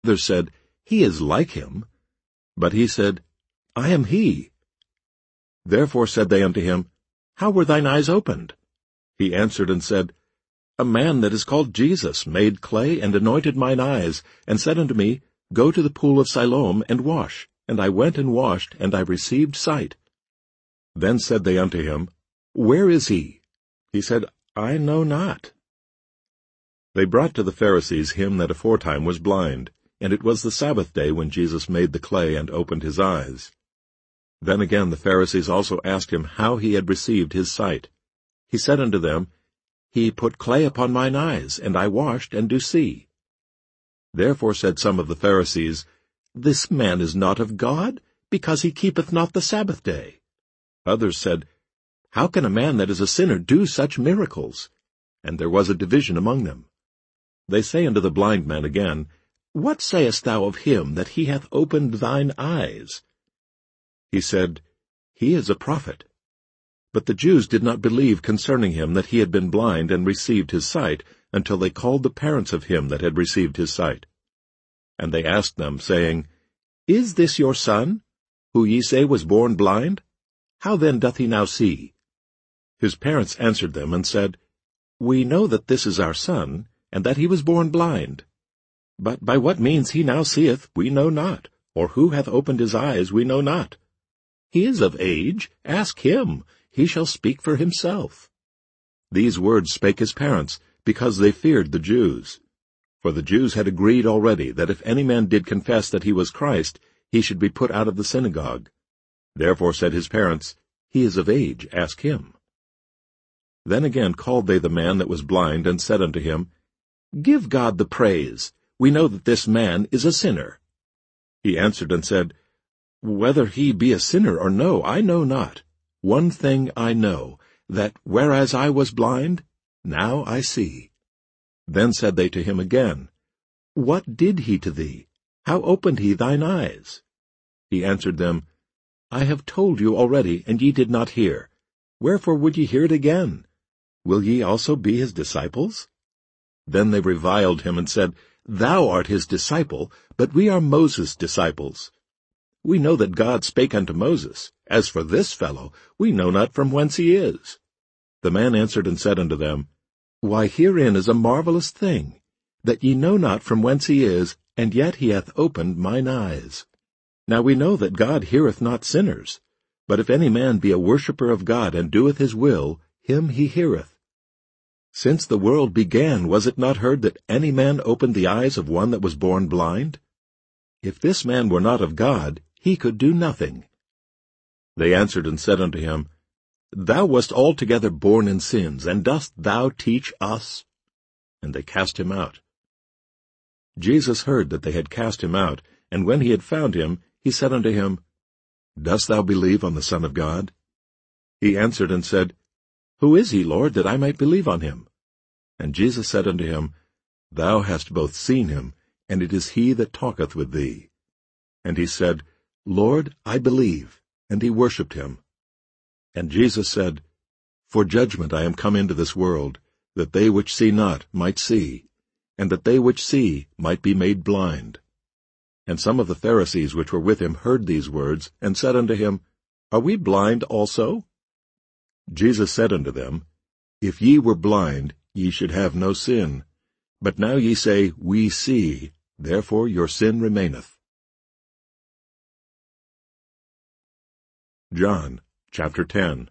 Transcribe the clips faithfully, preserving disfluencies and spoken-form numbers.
Others said, He is like him. But he said, I am he. Therefore said they unto him, How were thine eyes opened? He answered and said, A man that is called Jesus made clay and anointed mine eyes, and said unto me, Go to the pool of Siloam and wash. And I went and washed, and I received sight. Then said they unto him, Where is he? He said, I know not. They brought to the Pharisees him that aforetime was blind, and it was the Sabbath day when Jesus made the clay and opened his eyes. Then again the Pharisees also asked him how he had received his sight. He said unto them, He put clay upon mine eyes, and I washed, and do see. Therefore said some of the Pharisees, This man is not of God, because he keepeth not the Sabbath day. Others said, How can a man that is a sinner do such miracles? And there was a division among them. They say unto the blind man again, What sayest thou of him that he hath opened thine eyes? He said, He is a prophet. But the Jews did not believe concerning him that he had been blind and received his sight, until they called the parents of him that had received his sight. And they asked them, saying, Is this your son, who ye say was born blind? How then doth he now see? His parents answered them and said, We know that this is our son, and that he was born blind. But by what means he now seeth, we know not, or who hath opened his eyes, we know not. He is of age, ask him, he shall speak for himself. These words spake his parents, because they feared the Jews. For the Jews had agreed already that if any man did confess that he was Christ, he should be put out of the synagogue. Therefore said his parents, He is of age, ask him. Then again called they the man that was blind, and said unto him, Give God the praise. We know that this man is a sinner. He answered and said, Whether he be a sinner or no, I know not. One thing I know, that whereas I was blind, now I see. Then said they to him again, What did he to thee? How opened he thine eyes? He answered them, I have told you already, and ye did not hear. Wherefore would ye hear it again? Will ye also be his disciples? Then they reviled him and said, Thou art his disciple, but we are Moses' disciples. We know that God spake unto Moses. As for this fellow, we know not from whence he is. The man answered and said unto them, Why, herein is a marvelous thing, that ye know not from whence he is, and yet he hath opened mine eyes. Now we know that God heareth not sinners, but if any man be a worshipper of God and doeth his will, him he heareth. Since the world began, was it not heard that any man opened the eyes of one that was born blind? If this man were not of God, he could do nothing. They answered and said unto him, Thou wast altogether born in sins, and dost thou teach us? And they cast him out. Jesus heard that they had cast him out, and when he had found him, he said unto him, Dost thou believe on the Son of God? He answered and said, Who is he, Lord, that I might believe on him? And Jesus said unto him, Thou hast both seen him, and it is he that talketh with thee. And he said, Lord, I believe. And he worshipped him. And Jesus said, For judgment I am come into this world, that they which see not might see, and that they which see might be made blind. And some of the Pharisees which were with him heard these words, and said unto him, Are we blind also? Jesus said unto them, If ye were blind, ye should have no sin. But now ye say, We see, therefore your sin remaineth. John chapter ten.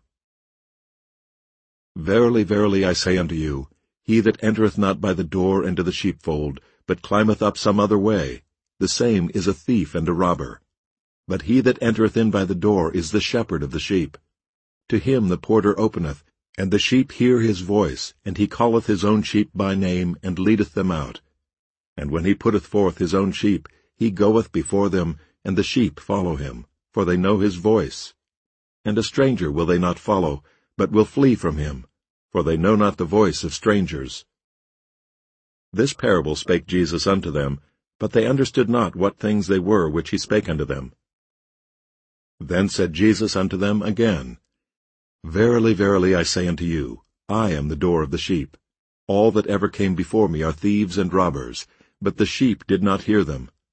Verily, verily, I say unto you, he that entereth not by the door into the sheepfold, but climbeth up some other way, the same is a thief and a robber. But he that entereth in by the door is the shepherd of the sheep. To him the porter openeth, and the sheep hear his voice, and he calleth his own sheep by name, and leadeth them out. And when he putteth forth his own sheep, he goeth before them, and the sheep follow him, for they know his voice. And a stranger will they not follow, but will flee from him, for they know not the voice of strangers. This parable spake Jesus unto them, but they understood not what things they were which he spake unto them. Then said Jesus unto them again, Verily, verily, I say unto you, I am the door of the sheep. All that ever came before me are thieves and robbers, but the sheep did not hear them.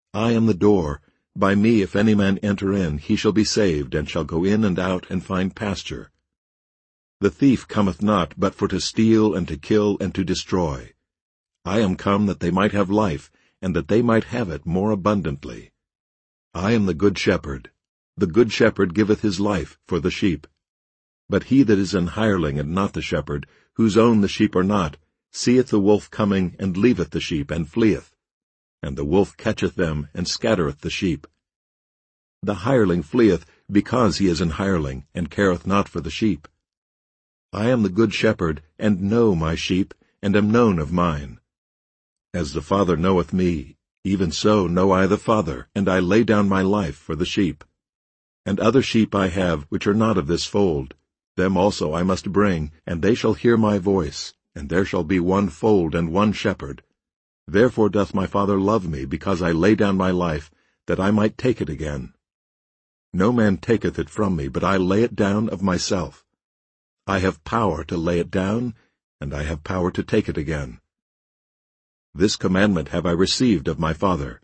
I am the door. By me if any man enter in, he shall be saved, and shall go in and out, and find pasture. The thief cometh not, but for to steal, and to kill, and to destroy. I am come that they might have life, and that they might have it more abundantly. I am the good shepherd. The good shepherd giveth his life for the sheep. But he that is an hireling, and not the shepherd, whose own the sheep are not, seeth the wolf coming, and leaveth the sheep, and fleeth. And the wolf catcheth them, and scattereth the sheep. The hireling fleeth, because he is an hireling, and careth not for the sheep. I am the good shepherd, and know my sheep, and am known of mine. As the Father knoweth me, even so know I the Father, and I lay down my life for the sheep. And other sheep I have, which are not of this fold. Them also I must bring, and they shall hear my voice, and there shall be one fold and one shepherd. Therefore doth my Father love me, because I lay down my life, that I might take it again. No man taketh it from me, but I lay it down of myself. I have power to lay it down, and I have power to take it again. This commandment have I received of my Father.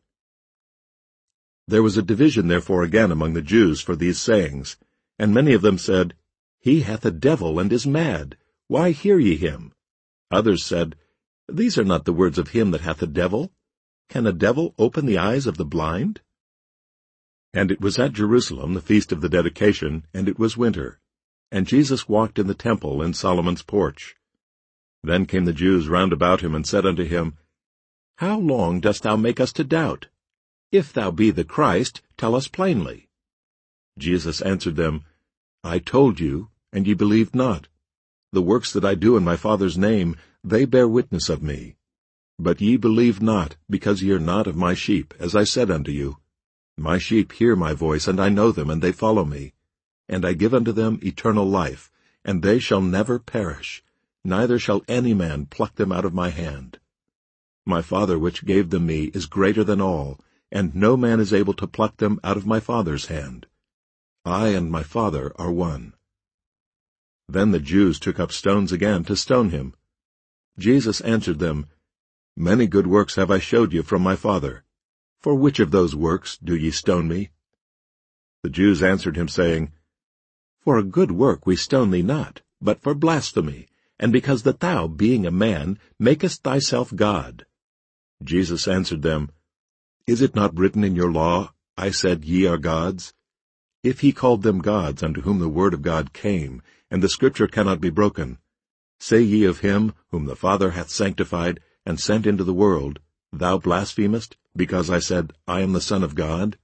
There was a division therefore again among the Jews for these sayings, and many of them said, He hath a devil, and is mad. Why hear ye him? Others said, These are not the words of him that hath a devil. Can a devil open the eyes of the blind? And it was at Jerusalem the feast of the dedication, and it was winter. And Jesus walked in the temple in Solomon's porch. Then came the Jews round about him, and said unto him, How long dost thou make us to doubt? If thou be the Christ, tell us plainly. Jesus answered them, I told you, and ye believed not. The works that I do in my Father's name, they bear witness of me. But ye believe not, because ye are not of my sheep, as I said unto you. My sheep hear my voice, and I know them, and they follow me. And I give unto them eternal life, and they shall never perish, neither shall any man pluck them out of my hand. My Father which gave them me is greater than all, and no man is able to pluck them out of my Father's hand. I and my Father are one. Then the Jews took up stones again to stone him. Jesus answered them, Many good works have I showed you from my Father. For which of those works do ye stone me? The Jews answered him, saying, For a good work we stone thee not, but for blasphemy, and because that thou, being a man, makest thyself God. Jesus answered them, Is it not written in your law, I said ye are gods? If he called them gods unto whom the word of God came, and the scripture cannot be broken, say ye of him whom the Father hath sanctified and sent into the world, Thou blasphemest, because I said, I am the Son of God?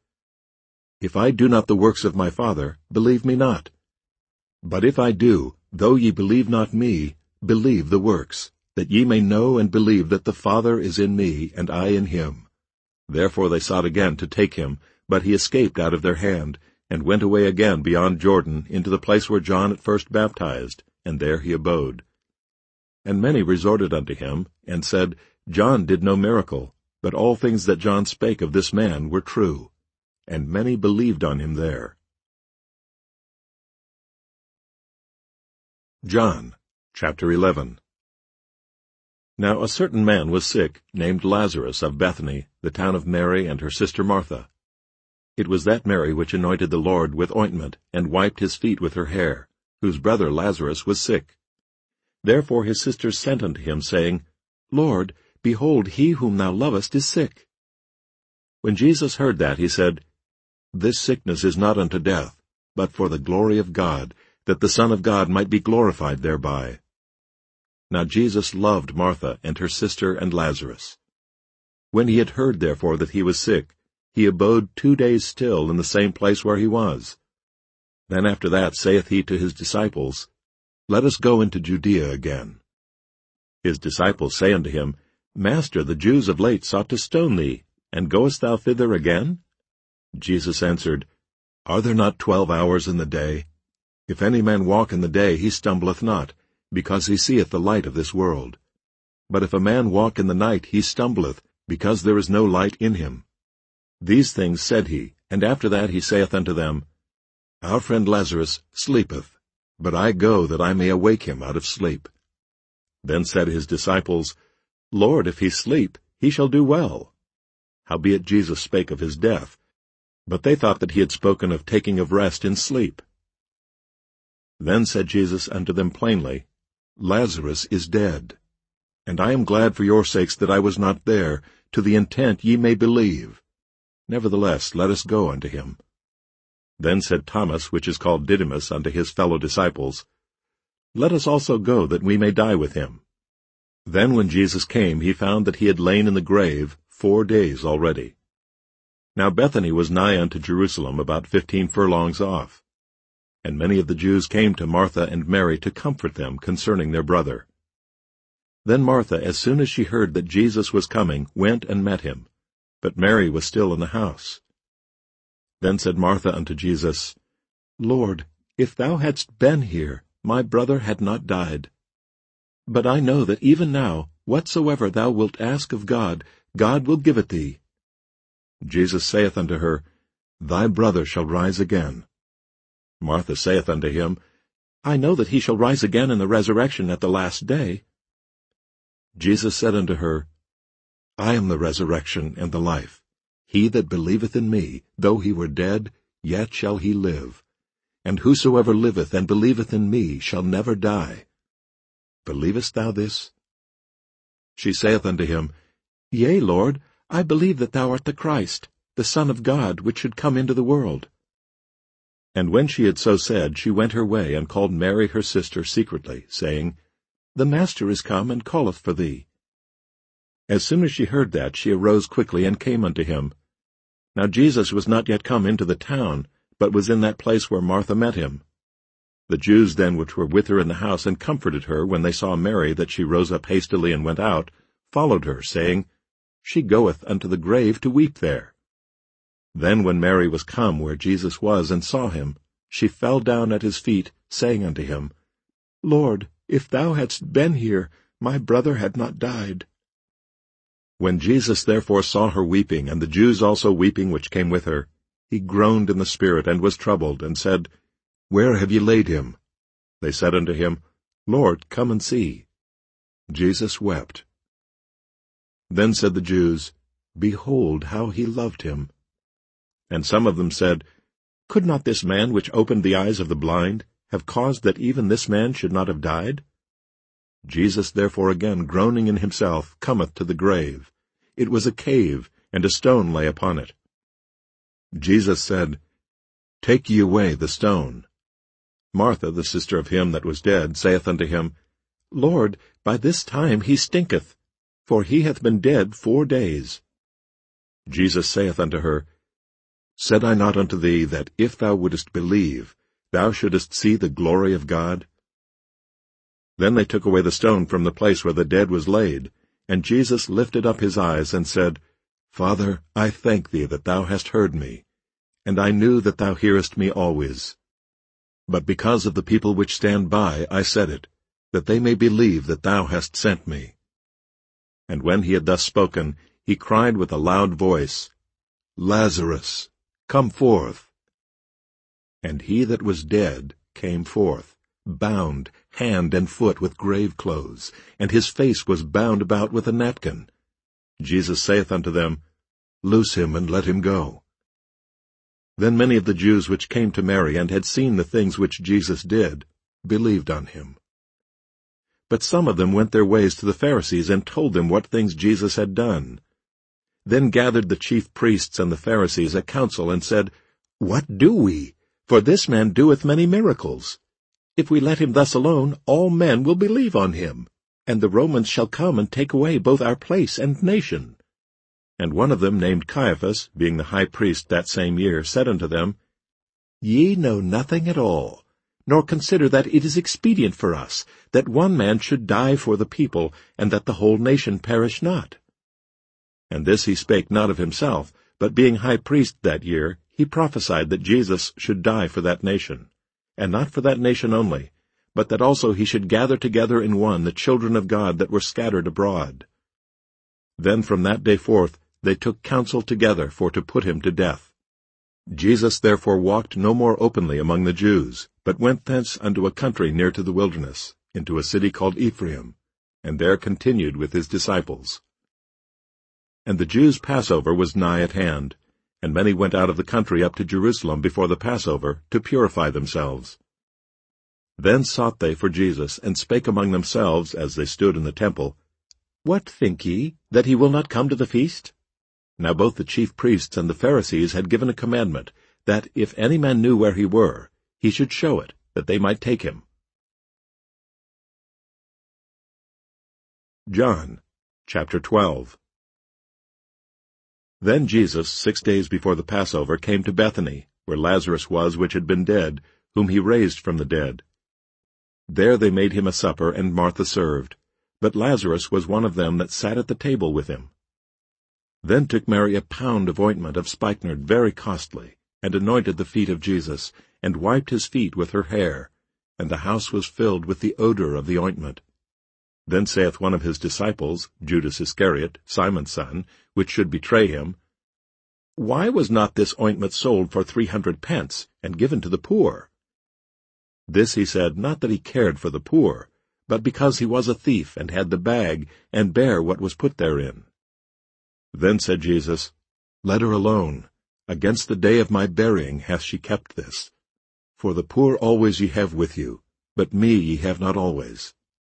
If I do not the works of my Father, believe me not. But if I do, though ye believe not me, believe the works, that ye may know and believe that the Father is in me, and I in him. Therefore they sought again to take him, but he escaped out of their hand, and went away again beyond Jordan into the place where John at first baptized, and there he abode. And many resorted unto him, and said, John did no miracle, but all things that John spake of this man were true. And many believed on him there. John, chapter eleven. Now a certain man was sick, named Lazarus of Bethany, the town of Mary and her sister Martha. It was that Mary which anointed the Lord with ointment, and wiped his feet with her hair, whose brother Lazarus was sick. Therefore his sisters sent unto him, saying, Lord, behold, he whom thou lovest is sick. When Jesus heard that, he said, This sickness is not unto death, but for the glory of God, that the Son of God might be glorified thereby. Now Jesus loved Martha and her sister and Lazarus. When he had heard therefore that he was sick, he abode two days still in the same place where he was. Then after that saith he to his disciples, Let us go into Judea again. His disciples say unto him, Master, the Jews of late sought to stone thee, and goest thou thither again? Jesus answered, Are there not twelve hours in the day? If any man walk in the day, he stumbleth not, because he seeth the light of this world. But if a man walk in the night, he stumbleth, because there is no light in him. These things said he, and after that he saith unto them, Our friend Lazarus sleepeth, but I go that I may awake him out of sleep. Then said his disciples, Lord, if he sleep, he shall do well. howbeit Jesus spake of his death, but they thought that he had spoken of taking of rest in sleep. Then said Jesus unto them plainly, Lazarus is dead, and I am glad for your sakes that I was not there, to the intent ye may believe. Nevertheless, let us go unto him. Then said Thomas, which is called Didymus, unto his fellow disciples, Let us also go, that we may die with him. Then when Jesus came, he found that he had lain in the grave four days already. Now Bethany was nigh unto Jerusalem, about fifteen furlongs off. And many of the Jews came to Martha and Mary to comfort them concerning their brother. Then Martha, as soon as she heard that Jesus was coming, went and met him, but Mary was still in the house. Then said Martha unto Jesus, Lord, if thou hadst been here, my brother had not died. But I know that even now, whatsoever thou wilt ask of God, God will give it thee. Jesus saith unto her, Thy brother shall rise again. Martha saith unto him, I know that he shall rise again in the resurrection at the last day. Jesus said unto her, I am the resurrection and the life. He that believeth in me, though he were dead, yet shall he live. And whosoever liveth and believeth in me shall never die. Believest thou this? She saith unto him, Yea, Lord, I believe that thou art the Christ, the Son of God, which should come into the world. And when she had so said, she went her way, and called Mary her sister secretly, saying, The Master is come, and calleth for thee. As soon as she heard that, she arose quickly, and came unto him. Now Jesus was not yet come into the town, but was in that place where Martha met him. The Jews then which were with her in the house, and comforted her, when they saw Mary, that she rose up hastily and went out, followed her, saying, She goeth unto the grave to weep there. Then when Mary was come where Jesus was, and saw him, she fell down at his feet, saying unto him, Lord, if thou hadst been here, my brother had not died. When Jesus therefore saw her weeping, and the Jews also weeping which came with her, he groaned in the spirit, and was troubled, and said, Where have ye laid him? They said unto him, Lord, come and see. Jesus wept. Then said the Jews, Behold how he loved him. And some of them said, Could not this man which opened the eyes of the blind have caused that even this man should not have died? Jesus therefore again groaning in himself cometh to the grave. It was a cave, and a stone lay upon it. Jesus said, Take ye away the stone. Martha, the sister of him that was dead, saith unto him, Lord, by this time he stinketh, for he hath been dead four days. Jesus saith unto her, Said I not unto thee that if thou wouldest believe, thou shouldest see the glory of God? Then they took away the stone from the place where the dead was laid, and Jesus lifted up his eyes, and said, Father, I thank thee that thou hast heard me, and I knew that thou hearest me always. But because of the people which stand by I said it, that they may believe that thou hast sent me. And when he had thus spoken, he cried with a loud voice, Lazarus, come forth. And he that was dead came forth, bound hand and foot with grave clothes, and his face was bound about with a napkin. Jesus saith unto them, Loose him, and let him go. Then many of the Jews which came to Mary, and had seen the things which Jesus did, believed on him. But some of them went their ways to the Pharisees, and told them what things Jesus had done. Then gathered the chief priests and the Pharisees a council, and said, What do we? For this man doeth many miracles. If we let him thus alone, all men will believe on him, and the Romans shall come and take away both our place and nation. And one of them, named Caiaphas, being the high priest that same year, said unto them, Ye know nothing at all, nor consider that it is expedient for us, that one man should die for the people, and that the whole nation perish not. And this he spake not of himself, but being high priest that year, he prophesied that Jesus should die for that nation, and not for that nation only, but that also he should gather together in one the children of God that were scattered abroad. Then from that day forth they took counsel together for to put him to death. Jesus therefore walked no more openly among the Jews, but went thence unto a country near to the wilderness, into a city called Ephraim, and there continued with his disciples. And the Jews' Passover was nigh at hand, and many went out of the country up to Jerusalem before the Passover, to purify themselves. Then sought they for Jesus, and spake among themselves, as they stood in the temple, What think ye, that he will not come to the feast? Now both the chief priests and the Pharisees had given a commandment, that if any man knew where he were, he should show it, that they might take him. John chapter twelve. Then Jesus, six days before the Passover, came to Bethany, where Lazarus was which had been dead, whom he raised from the dead. There they made him a supper, and Martha served. But Lazarus was one of them that sat at the table with him. Then took Mary a pound of ointment of spikenard very costly, and anointed the feet of Jesus, and wiped his feet with her hair, and the house was filled with the odor of the ointment. Then saith one of his disciples, Judas Iscariot, Simon's son, which should betray him, Why was not this ointment sold for three hundred pence, and given to the poor? This he said, not that he cared for the poor, but because he was a thief, and had the bag, and bare what was put therein. Then said Jesus, Let her alone. Against the day of my burying hath she kept this. For the poor always ye have with you, but me ye have not always.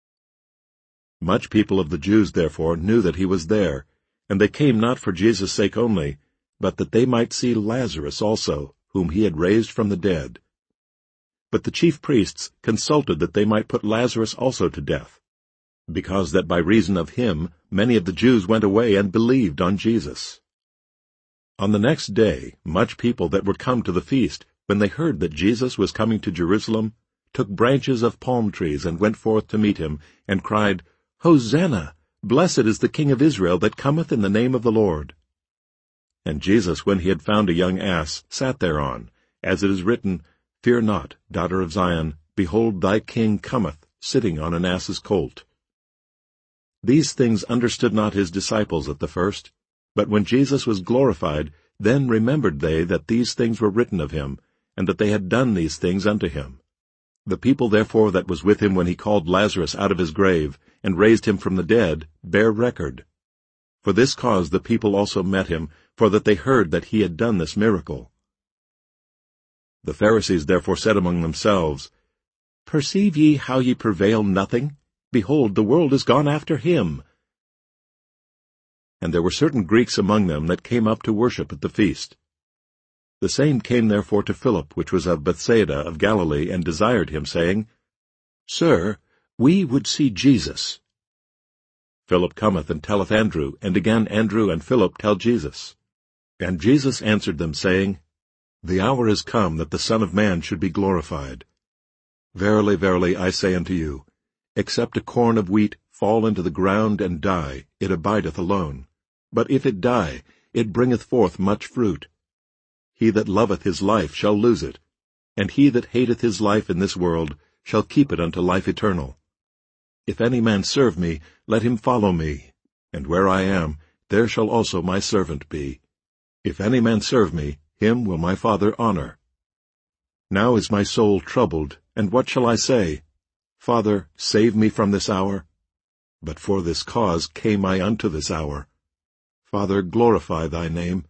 Much people of the Jews therefore knew that he was there, and they came not for Jesus' sake only, but that they might see Lazarus also, whom he had raised from the dead. But the chief priests consulted that they might put Lazarus also to death, because that by reason of him many of the Jews went away and believed on Jesus. On the next day much people that were come to the feast, when they heard that Jesus was coming to Jerusalem, took branches of palm trees and went forth to meet him, and cried, Hosanna! Blessed is the King of Israel that cometh in the name of the Lord. And Jesus, when he had found a young ass, sat thereon, as it is written, Fear not, daughter of Zion, behold, thy King cometh, sitting on an ass's colt. These things understood not his disciples at the first, but when Jesus was glorified, then remembered they that these things were written of him, and that they had done these things unto him. The people therefore that was with him when he called Lazarus out of his grave, and raised him from the dead, bear record. For this cause the people also met him, for that they heard that he had done this miracle. The Pharisees therefore said among themselves, Perceive ye how ye prevail nothing? Behold, the world is gone after him. And there were certain Greeks among them that came up to worship at the feast. The same came therefore to Philip, which was of Bethsaida of Galilee, and desired him, saying, Sir, we would see Jesus. Philip cometh and telleth Andrew, and again Andrew and Philip tell Jesus. And Jesus answered them, saying, The hour is come that the Son of Man should be glorified. Verily, verily, I say unto you, except a corn of wheat fall into the ground and die, it abideth alone. But if it die, it bringeth forth much fruit. He that loveth his life shall lose it, and he that hateth his life in this world shall keep it unto life eternal. If any man serve me, let him follow me, and where I am, there shall also my servant be. If any man serve me, him will my Father honor. Now is my soul troubled, and what shall I say? Father, save me from this hour. But for this cause came I unto this hour. Father, glorify thy name.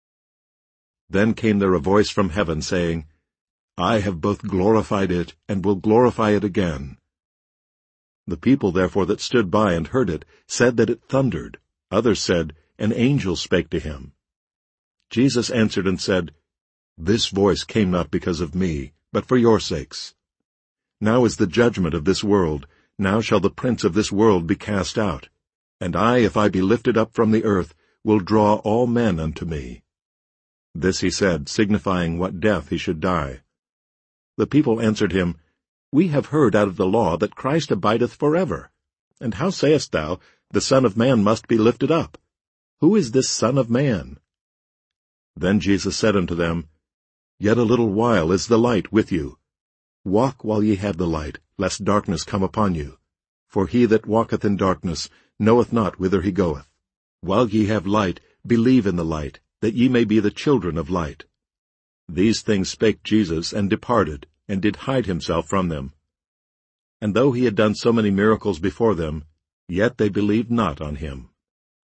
Then came there a voice from heaven, saying, I have both glorified it, and will glorify it again. The people therefore that stood by and heard it said that it thundered. Others said, An angel spake to him. Jesus answered and said, This voice came not because of me, but for your sakes. Now is the judgment of this world. Now shall the prince of this world be cast out. And I, if I be lifted up from the earth, will draw all men unto me. This he said, signifying what death he should die. The people answered him, We have heard out of the law that Christ abideth forever. And how sayest thou, The Son of Man must be lifted up? Who is this Son of Man? Then Jesus said unto them, Yet a little while is the light with you. Walk while ye have the light, lest darkness come upon you. For he that walketh in darkness knoweth not whither he goeth. While ye have light, believe in the light, that ye may be the children of light. These things spake Jesus, and departed, and did hide himself from them. And though he had done so many miracles before them, yet they believed not on him.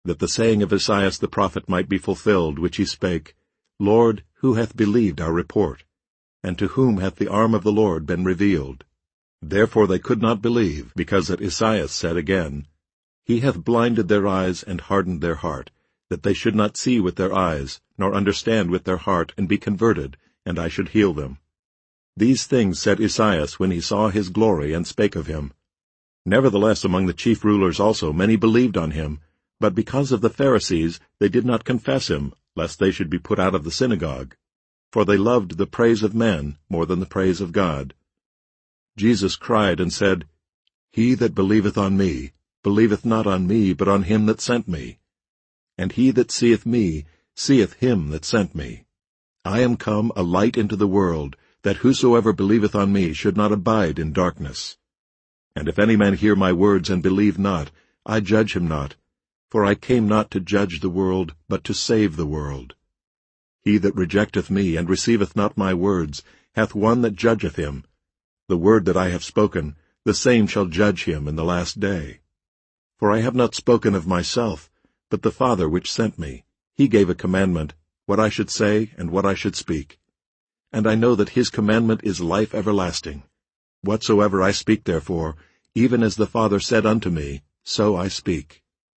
that the saying of Esaias the prophet might be fulfilled, which he spake, Lord, who hath believed our report? And to whom hath the arm of the Lord been revealed? Therefore they could not believe, because that Esaias said again, He hath blinded their eyes and hardened their heart, that they should not see with their eyes, nor understand with their heart, and be converted, and I should heal them. These things said Esaias when he saw his glory, and spake of him. Nevertheless among the chief rulers also many believed on him, but because of the Pharisees they did not confess him, lest they should be put out of the synagogue. For they loved the praise of men more than the praise of God. Jesus cried and said, He that believeth on me, believeth not on me, but on him that sent me. And he that seeth me, seeth him that sent me. I am come a light into the world, that whosoever believeth on me should not abide in darkness. And if any man hear my words and believe not, I judge him not, for I came not to judge the world, but to save the world. He that rejecteth me, and receiveth not my words, hath one that judgeth him. The word that I have spoken, the same shall judge him in the last day. For I have not spoken of myself, but the Father which sent me, he gave a commandment, what I should say and what I should speak. And I know that his commandment is life everlasting. Whatsoever I speak therefore, even as the Father said unto me, so I speak.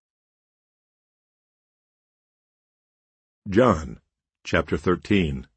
John, chapter thirteen.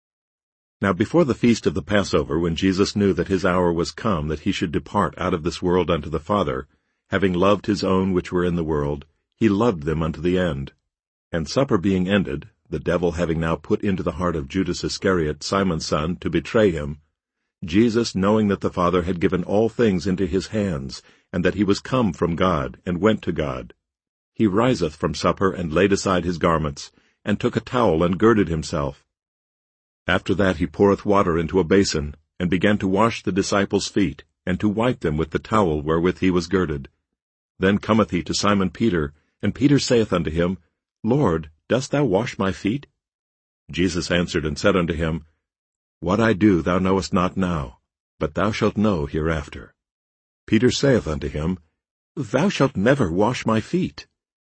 Now before the feast of the Passover, when Jesus knew that his hour was come that he should depart out of this world unto the Father, having loved his own which were in the world, he loved them unto the end. And supper being ended, the devil having now put into the heart of Judas Iscariot, Simon's son, to betray him, Jesus, knowing that the Father had given all things into his hands, and that he was come from God, and went to God, he riseth from supper, and laid aside his garments, and took a towel, and girded himself. After that he poureth water into a basin, and began to wash the disciples' feet, and to wipe them with the towel wherewith he was girded. Then cometh he to Simon Peter, and Peter saith unto him, Lord, dost thou wash my feet? Jesus answered and said unto him, What I do thou knowest not now, but thou shalt know hereafter. Peter saith unto him, Thou shalt never wash my feet.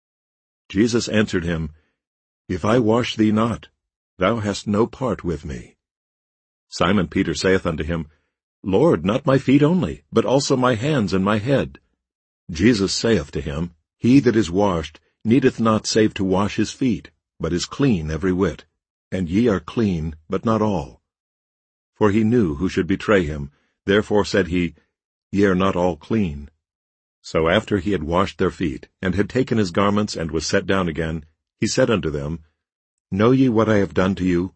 Jesus answered him, If I wash thee not, thou hast no part with me. Simon Peter saith unto him, Lord, not my feet only, but also my hands and my head. Jesus saith to him, He that is washed needeth not save to wash his feet, but is clean every whit. And ye are clean, but not all. For he knew who should betray him, therefore said he, Ye are not all clean. So after he had washed their feet, and had taken his garments, and was set down again, he said unto them, Know ye what I have done to you?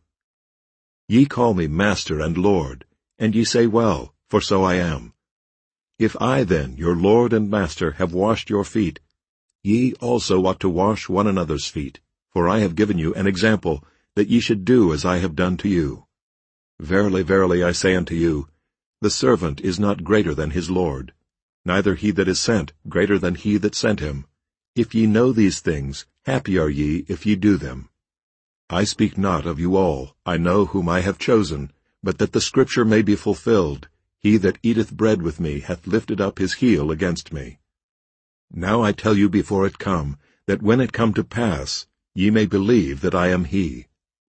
Ye call me Master and Lord, and ye say well, for so I am. If I then, your Lord and Master, have washed your feet, ye also ought to wash one another's feet, for I have given you an example, that ye should do as I have done to you. Verily, verily, I say unto you, the servant is not greater than his Lord, neither he that is sent greater than he that sent him. If ye know these things, happy are ye if ye do them. I speak not of you all, I know whom I have chosen, but that the Scripture may be fulfilled, He that eateth bread with me hath lifted up his heel against me. Now I tell you before it come, that when it come to pass, ye may believe that I am he.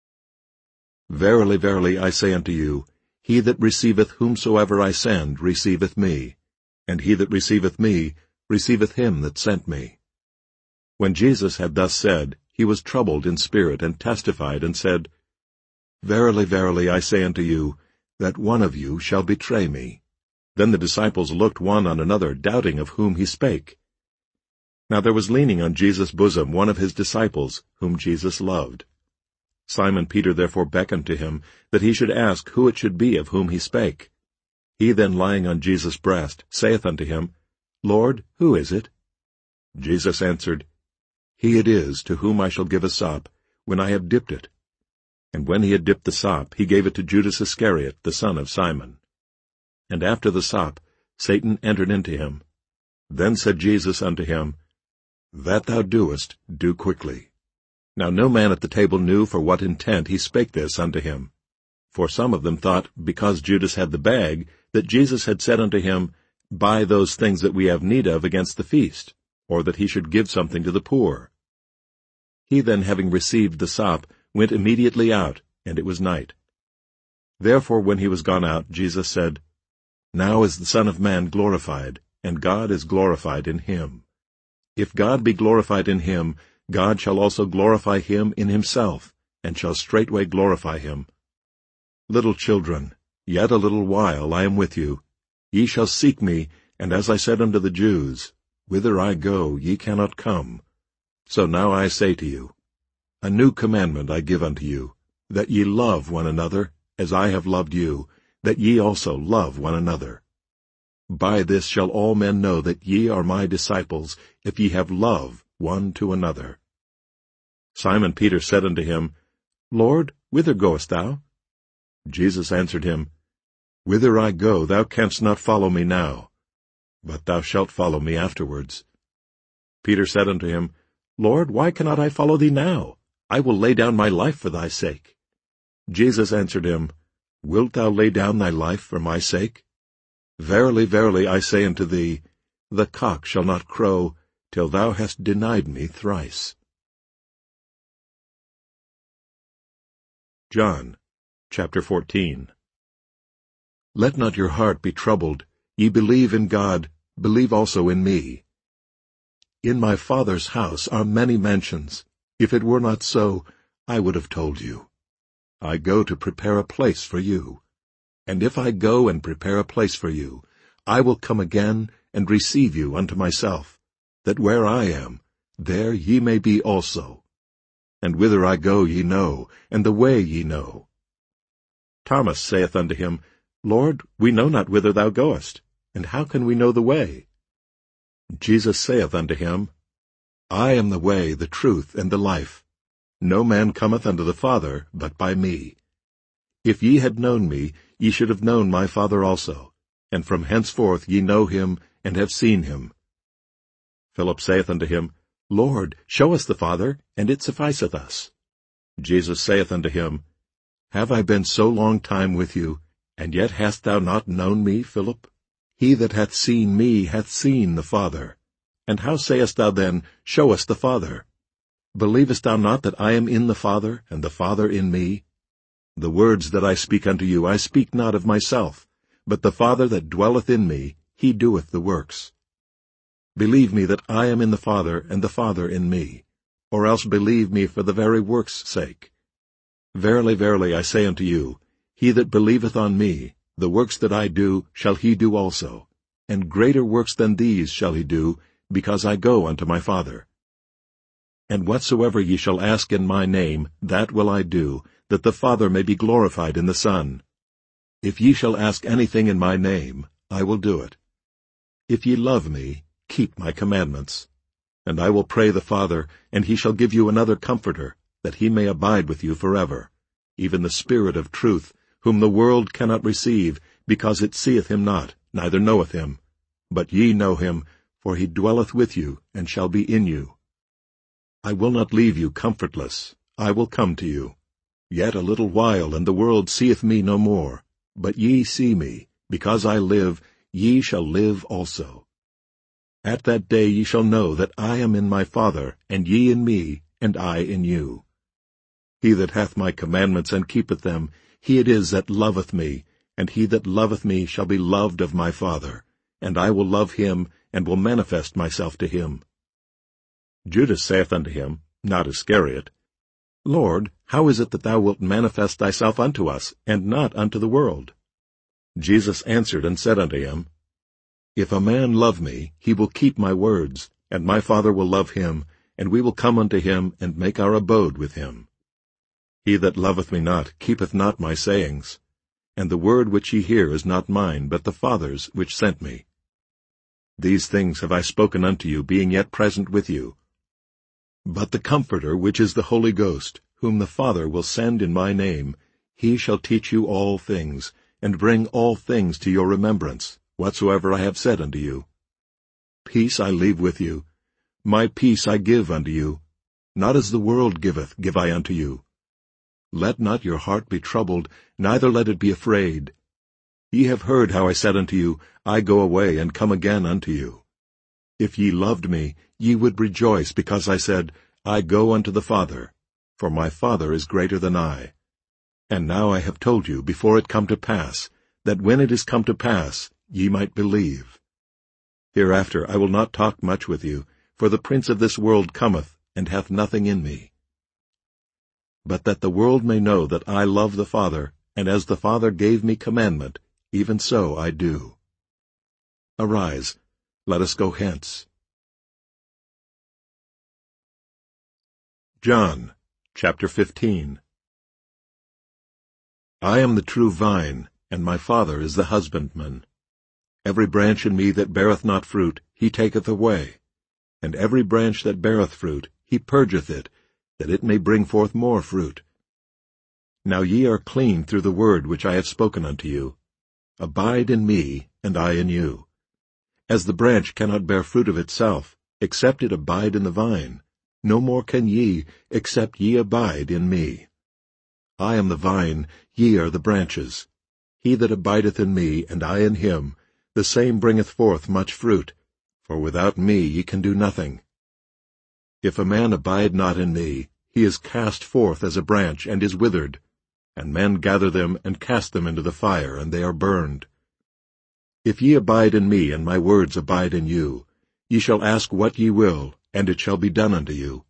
Verily, verily, I say unto you, he that receiveth whomsoever I send receiveth me, and he that receiveth me receiveth him that sent me. When Jesus had thus said, he was troubled in spirit, and testified, and said, Verily, verily, I say unto you, that one of you shall betray me. Then the disciples looked one on another, doubting of whom he spake. Now there was leaning on Jesus' bosom one of his disciples, whom Jesus loved. Simon Peter therefore beckoned to him, that he should ask who it should be of whom he spake. He then lying on Jesus' breast, saith unto him, Lord, who is it? Jesus answered, He it is to whom I shall give a sop, when I have dipped it. And when he had dipped the sop, he gave it to Judas Iscariot, the son of Simon. And after the sop, Satan entered into him. Then said Jesus unto him, That thou doest, do quickly. Now no man at the table knew for what intent he spake this unto him. For some of them thought, because Judas had the bag, that Jesus had said unto him, Buy those things that we have need of against the feast, or that he should give something to the poor. He then, having received the sop, went immediately out, and it was night. Therefore when he was gone out, Jesus said, Now is the Son of Man glorified, and God is glorified in him. If God be glorified in him, God shall also glorify him in himself, and shall straightway glorify him. Little children, yet a little while I am with you. Ye shall seek me, and as I said unto the Jews, Whither I go, ye cannot come. So now I say to you, A new commandment I give unto you, that ye love one another, as I have loved you, that ye also love one another. By this shall all men know that ye are my disciples, if ye have love one to another. Simon Peter said unto him, Lord, whither goest thou? Jesus answered him, Whither I go, thou canst not follow me now, but thou shalt follow me afterwards. Peter said unto him, Lord, why cannot I follow thee now? I will lay down my life for thy sake. Jesus answered him, Wilt thou lay down thy life for my sake? Verily, verily, I say unto thee, the cock shall not crow till thou hast denied me thrice. John chapter fourteen. Let not your heart be troubled. Ye believe in God, believe also in me. In my Father's house are many mansions. If it were not so, I would have told you. I go to prepare a place for you. And if I go and prepare a place for you, I will come again and receive you unto myself, that where I am, there ye may be also. And whither I go ye know, and the way ye know. Thomas saith unto him, Lord, we know not whither thou goest, and how can we know the way? Jesus saith unto him, I am the way, the truth, and the life. No man cometh unto the Father but by me. If ye had known me, ye should have known my Father also, and from henceforth ye know him, and have seen him. Philip saith unto him, Lord, show us the Father, and it sufficeth us. Jesus saith unto him, Have I been so long time with you, and yet hast thou not known me, Philip? He that hath seen me hath seen the Father. And how sayest thou then, Show us the Father? Believest thou not that I am in the Father, and the Father in me? The words that I speak unto you I speak not of myself, but the Father that dwelleth in me, he doeth the works. Believe me that I am in the Father, and the Father in me, or else believe me for the very works' sake. Verily, verily, I say unto you, he that believeth on me, the works that I do shall he do also, and greater works than these shall he do, because I go unto my Father. And whatsoever ye shall ask in my name, that will I do, that the Father may be glorified in the Son. If ye shall ask anything in my name, I will do it. If ye love me, keep my commandments. And I will pray the Father, and he shall give you another Comforter, that he may abide with you forever, even the Spirit of truth, whom the world cannot receive, because it seeth him not, neither knoweth him. But ye know him, for he dwelleth with you, and shall be in you. I will not leave you comfortless. I will come to you. Yet a little while, and the world seeth me no more. But ye see me. Because I live, ye shall live also. At that day ye shall know that I am in my Father, and ye in me, and I in you. He that hath my commandments and keepeth them, he it is that loveth me, and he that loveth me shall be loved of my Father, and I will love him, and will manifest myself to him. Judas saith unto him, not Iscariot, Lord, how is it that thou wilt manifest thyself unto us, and not unto the world? Jesus answered and said unto him, If a man love me, he will keep my words, and my Father will love him, and we will come unto him, and make our abode with him. He that loveth me not keepeth not my sayings, and the word which ye hear is not mine, but the Father's which sent me. These things have I spoken unto you, being yet present with you. But the Comforter, which is the Holy Ghost, whom the Father will send in my name, he shall teach you all things, and bring all things to your remembrance, whatsoever I have said unto you. Peace I leave with you. My peace I give unto you. Not as the world giveth, give I unto you. Let not your heart be troubled, neither let it be afraid. Ye have heard how I said unto you, I go away and come again unto you. If ye loved me, ye would rejoice, because I said, I go unto the Father, for my Father is greater than I. And now I have told you before it come to pass, that when it is come to pass, ye might believe. Hereafter I will not talk much with you, for the prince of this world cometh, and hath nothing in me. But that the world may know that I love the Father, and as the Father gave me commandment, even so I do. Arise, let us go hence. John, chapter fifteen. I am the true vine, and my Father is the husbandman. Every branch in me that beareth not fruit, he taketh away. And every branch that beareth fruit, he purgeth it, that it may bring forth more fruit. Now ye are clean through the word which I have spoken unto you. Abide in me, and I in you. As the branch cannot bear fruit of itself, except it abide in the vine, no more can ye, except ye abide in me. I am the vine, ye are the branches. He that abideth in me, and I in him, the same bringeth forth much fruit, for without me ye can do nothing. If a man abide not in me, he is cast forth as a branch, and is withered, and men gather them, and cast them into the fire, and they are burned. If ye abide in me, and my words abide in you, ye shall ask what ye will, and it shall be done unto you.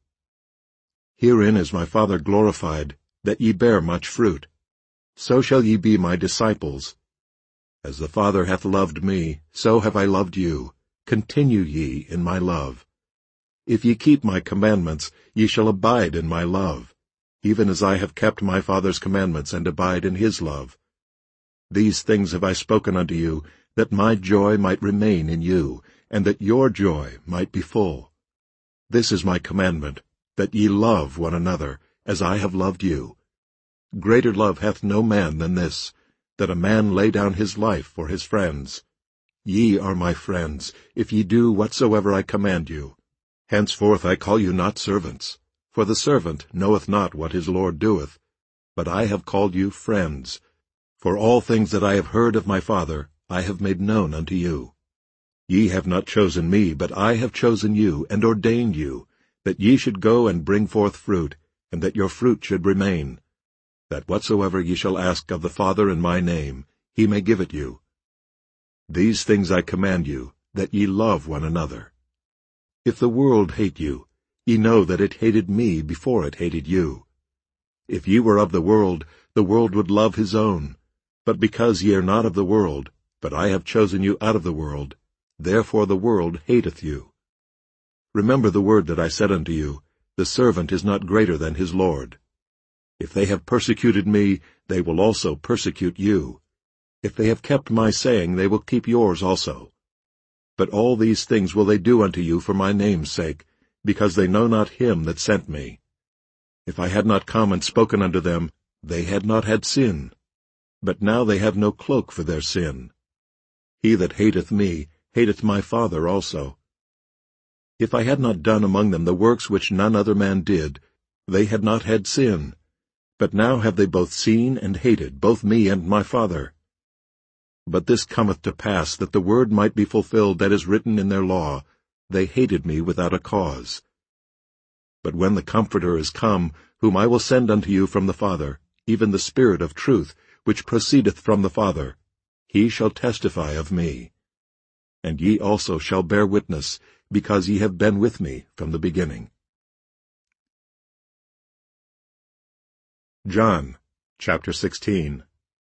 Herein is my Father glorified, that ye bear much fruit. So shall ye be my disciples. As the Father hath loved me, so have I loved you. Continue ye in my love. If ye keep my commandments, ye shall abide in my love, even as I have kept my Father's commandments and abide in his love. These things have I spoken unto you, that my joy might remain in you, and that your joy might be full. This is my commandment, that ye love one another, as I have loved you. Greater love hath no man than this, that a man lay down his life for his friends. Ye are my friends, if ye do whatsoever I command you. Henceforth I call you not servants, for the servant knoweth not what his Lord doeth, but I have called you friends. For all things that I have heard of my Father I have made known unto you. Ye have not chosen me, but I have chosen you, and ordained you, that ye should go and bring forth fruit, and that your fruit should remain, that whatsoever ye shall ask of the Father in my name, he may give it you. These things I command you, that ye love one another. If the world hate you, ye know that it hated me before it hated you. If ye were of the world, the world would love his own. But because ye are not of the world, but I have chosen you out of the world, therefore the world hateth you. Remember the word that I said unto you, the servant is not greater than his Lord. If they have persecuted me, they will also persecute you. If they have kept my saying, they will keep yours also. But all these things will they do unto you for my name's sake, because they know not him that sent me. If I had not come and spoken unto them, they had not had sin. But now they have no cloak for their sin. He that hateth me hateth my Father also. If I had not done among them the works which none other man did, they had not had sin. But now have they both seen and hated both me and my Father. But this cometh to pass, that the word might be fulfilled that is written in their law, they hated me without a cause. But when the Comforter is come, whom I will send unto you from the Father, even the Spirit of truth, which proceedeth from the Father, he shall testify of me. And ye also shall bear witness, because ye have been with me from the beginning. John, chapter sixteen.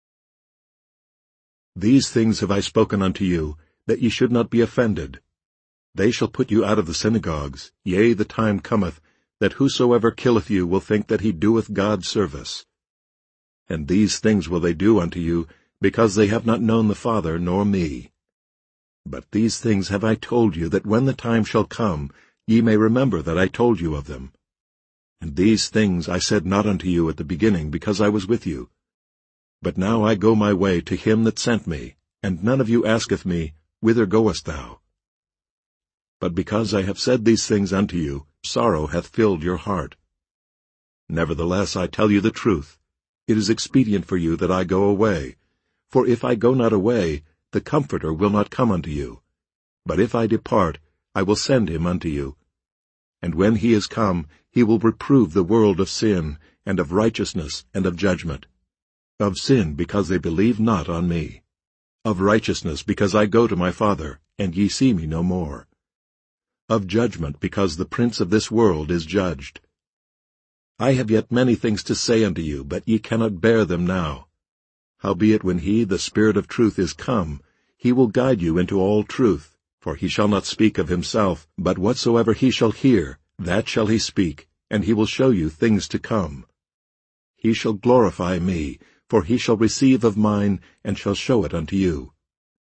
These things have I spoken unto you, that ye should not be offended. They shall put you out of the synagogues, yea, the time cometh, that whosoever killeth you will think that he doeth God service. And these things will they do unto you, because they have not known the Father nor me. But these things have I told you, that when the time shall come, ye may remember that I told you of them. And these things I said not unto you at the beginning, because I was with you. But now I go my way to him that sent me, and none of you asketh me, Whither goest thou? But because I have said these things unto you, sorrow hath filled your heart. Nevertheless I tell you the truth. It is expedient for you that I go away. For if I go not away, the Comforter will not come unto you. But if I depart, I will send him unto you. And when he is come, he will reprove the world of sin, and of righteousness, and of judgment. Of sin, because they believe not on me. Of righteousness, because I go to my Father, and ye see me no more. Of judgment, because the prince of this world is judged. I have yet many things to say unto you, but ye cannot bear them now. Howbeit when he, the Spirit of truth, is come, he will guide you into all truth, for he shall not speak of himself, but whatsoever he shall hear, that shall he speak, and he will show you things to come. He shall glorify me, for he shall receive of mine, and shall show it unto you.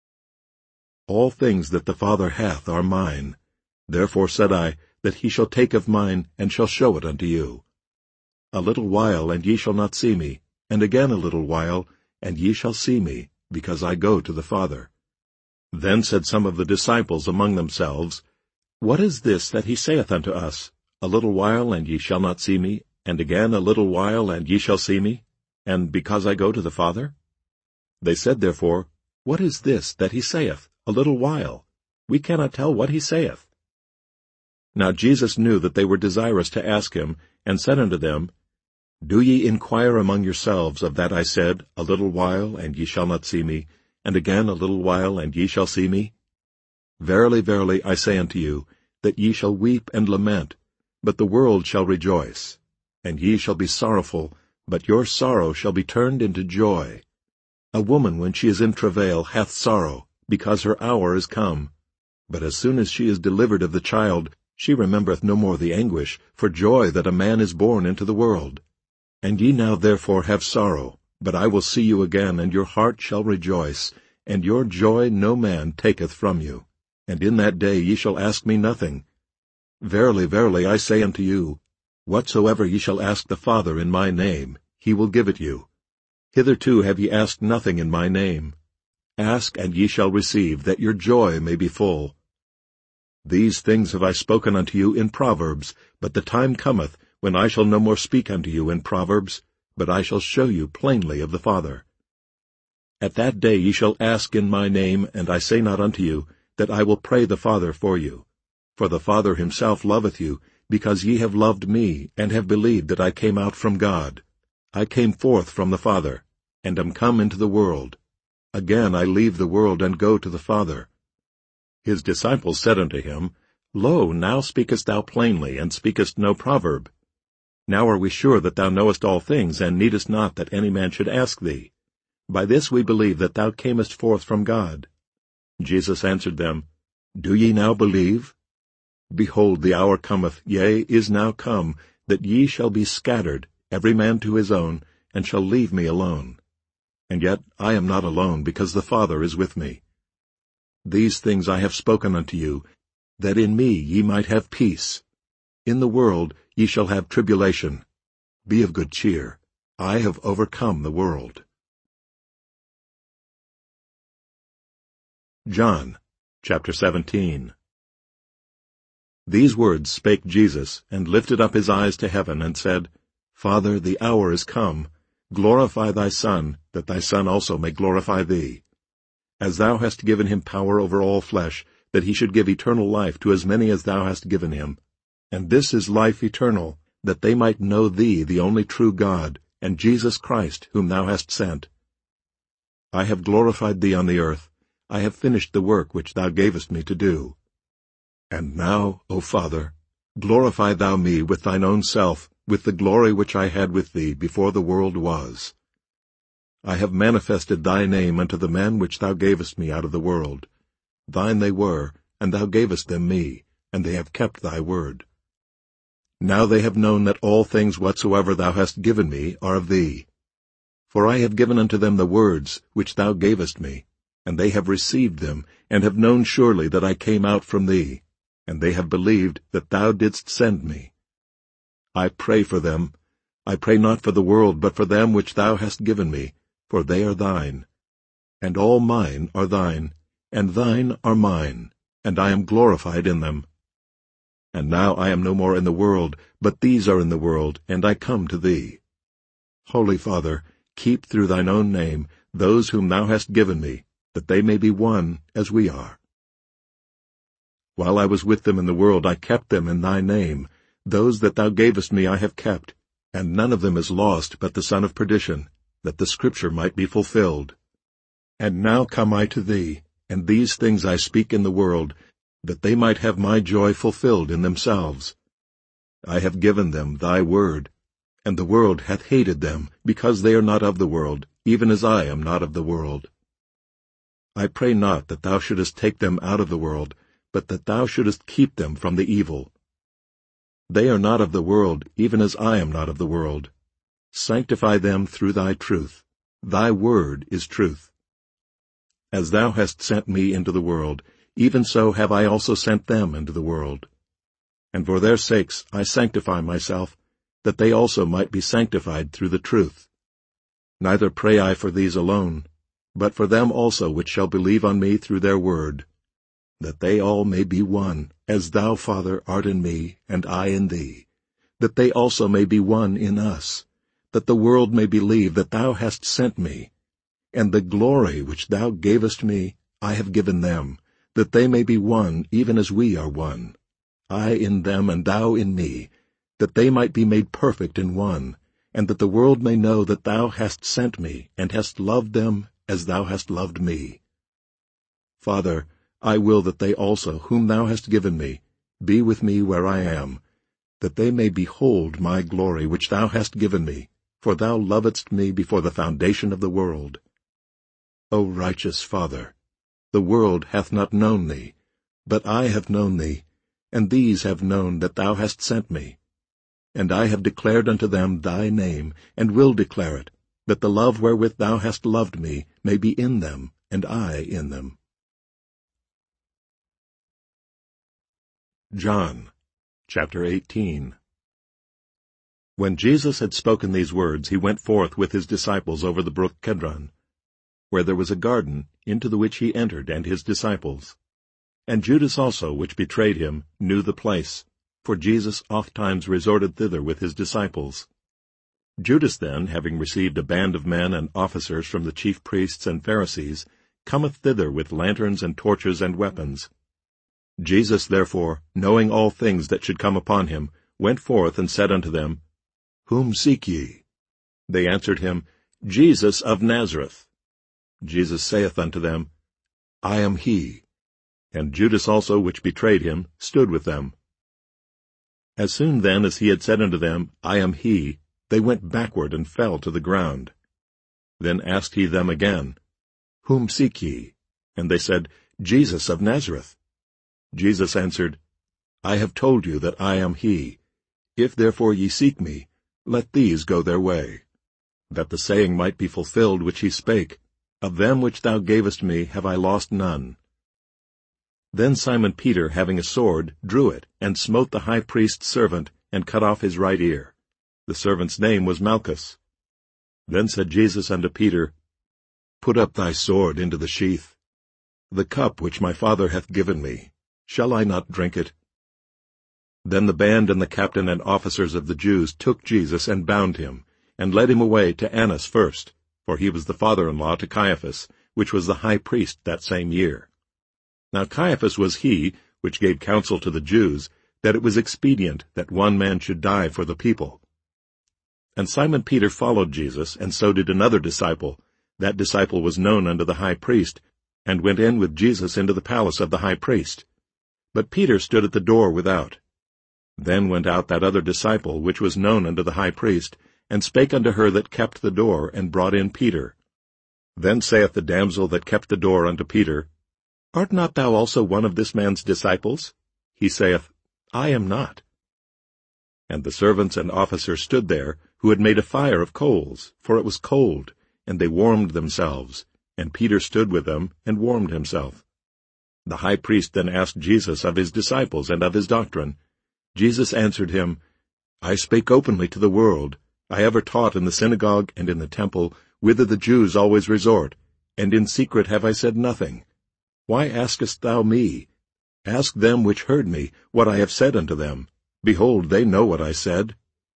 All things that the Father hath are mine. Therefore said I, that he shall take of mine, and shall show it unto you. A little while, and ye shall not see me, and again a little while, and ye shall see me, because I go to the Father. Then said some of the disciples among themselves, What is this that he saith unto us? A little while, and ye shall not see me, and again a little while, and ye shall see me, and because I go to the Father? They said therefore, What is this that he saith, a little while? We cannot tell what he saith. Now Jesus knew that they were desirous to ask him, and said unto them, Do ye inquire among yourselves of that I said, A little while, and ye shall not see me, and again a little while, and ye shall see me? Verily, verily, I say unto you, that ye shall weep and lament, but the world shall rejoice. And ye shall be sorrowful, but your sorrow shall be turned into joy. A woman, when she is in travail, hath sorrow, because her hour is come. But as soon as she is delivered of the child, she remembereth no more the anguish, for joy that a man is born into the world. And ye now therefore have sorrow, but I will see you again, and your heart shall rejoice, and your joy no man taketh from you. And in that day ye shall ask me nothing. Verily, verily, I say unto you, whatsoever ye shall ask the Father in my name, he will give it you. Hitherto have ye asked nothing in my name. Ask, and ye shall receive, that your joy may be full. These things have I spoken unto you in Proverbs, but the time cometh, when I shall no more speak unto you in Proverbs, but I shall show you plainly of the Father. At that day ye shall ask in my name, and I say not unto you, that I will pray the Father for you. For the Father himself loveth you, because ye have loved me, and have believed that I came out from God. I came forth from the Father, and am come into the world. Again I leave the world, and go to the Father. His disciples said unto him, Lo, now speakest thou plainly, and speakest no proverb. Now are we sure that thou knowest all things, and needest not that any man should ask thee. By this we believe that thou camest forth from God. Jesus answered them, Do ye now believe? Behold, the hour cometh, yea, is now come, that ye shall be scattered, every man to his own, and shall leave me alone. And yet I am not alone, because the Father is with me. These things I have spoken unto you, that in me ye might have peace. In the world ye shall have tribulation. Be of good cheer. I have overcome the world. John, chapter seventeen. These words spake Jesus, and lifted up his eyes to heaven, and said, Father, the hour is come. Glorify thy Son, that thy Son also may glorify thee. As thou hast given him power over all flesh, that he should give eternal life to as many as thou hast given him. And this is life eternal, that they might know thee, the only true God, and Jesus Christ, whom thou hast sent. I have glorified thee on the earth. I have finished the work which thou gavest me to do. And now, O Father, glorify thou me with thine own self, with the glory which I had with thee before the world was. I have manifested thy name unto the men which thou gavest me out of the world. Thine they were, and thou gavest them me, and they have kept thy word. Now they have known that all things whatsoever thou hast given me are of thee. For I have given unto them the words which thou gavest me, and they have received them, and have known surely that I came out from thee, and they have believed that thou didst send me. I pray for them. I pray not for the world, but for them which thou hast given me, for they are thine. And all mine are thine, and thine are mine, and I am glorified in them. And now I am no more in the world, but these are in the world, and I come to thee. Holy Father, keep through thine own name those whom thou hast given me, that they may be one as we are. While I was with them in the world, I kept them in thy name. Those that thou gavest me I have kept, and none of them is lost but the son of perdition, that the scripture might be fulfilled. And now come I to thee, and these things I speak in the world, that they might have my joy fulfilled in themselves. I have given them thy word, and the world hath hated them, because they are not of the world, even as I am not of the world. I pray not that thou shouldest take them out of the world, but that thou shouldest keep them from the evil. They are not of the world, even as I am not of the world. Sanctify them through thy truth. Thy word is truth. As thou hast sent me into the world, even so have I also sent them into the world. And for their sakes I sanctify myself, that they also might be sanctified through the truth. Neither pray I for these alone, but for them also which shall believe on me through their word, that they all may be one, as thou, Father, art in me, and I in thee, that they also may be one in us, that the world may believe that thou hast sent me. And the glory which thou gavest me I have given them, that they may be one even as we are one, I in them and thou in me, that they might be made perfect in one, and that the world may know that thou hast sent me, and hast loved them as thou hast loved me. Father, I will that they also, whom thou hast given me, be with me where I am, that they may behold my glory which thou hast given me, for thou lovedst me before the foundation of the world. O righteous Father, the world hath not known thee, but I have known thee, and these have known that thou hast sent me. And I have declared unto them thy name, and will declare it, that the love wherewith thou hast loved me may be in them, and I in them. John chapter eighteen. When Jesus had spoken these words, he went forth with his disciples over the brook Kedron, where there was a garden, into the which he entered and his disciples. And Judas also, which betrayed him, knew the place, for Jesus ofttimes resorted thither with his disciples. Judas then, having received a band of men and officers from the chief priests and Pharisees, cometh thither with lanterns and torches and weapons. Jesus therefore, knowing all things that should come upon him, went forth and said unto them, Whom seek ye? They answered him, Jesus of Nazareth. Jesus saith unto them, I am he. And Judas also, which betrayed him, stood with them. As soon then as he had said unto them, I am he, they went backward and fell to the ground. Then asked he them again, Whom seek ye? And they said, Jesus of Nazareth. Jesus answered, I have told you that I am he. If therefore ye seek me, let these go their way. That the saying might be fulfilled which he spake, Of them which thou gavest me have I lost none. Then Simon Peter, having a sword, drew it, and smote the high priest's servant, and cut off his right ear. The servant's name was Malchus. Then said Jesus unto Peter, Put up thy sword into the sheath. The cup which my Father hath given me, shall I not drink it? Then the band and the captain and officers of the Jews took Jesus and bound him, and led him away to Annas first, for he was the father-in-law to Caiaphas, which was the high priest that same year. Now Caiaphas was he which gave counsel to the Jews, that it was expedient that one man should die for the people. And Simon Peter followed Jesus, and so did another disciple. That disciple was known unto the high priest, and went in with Jesus into the palace of the high priest. But Peter stood at the door without. Then went out that other disciple, which was known unto the high priest, and spake unto her that kept the door, and brought in Peter. Then saith the damsel that kept the door unto Peter, Art not thou also one of this man's disciples? He saith, I am not. And the servants and officers stood there, who had made a fire of coals, for it was cold, and they warmed themselves, and Peter stood with them, and warmed himself. The high priest then asked Jesus of his disciples and of his doctrine. Jesus answered him, I spake openly to the world. I ever taught in the synagogue and in the temple, whither the Jews always resort, and in secret have I said nothing. Why askest thou me? Ask them which heard me what I have said unto them. Behold, they know what I said.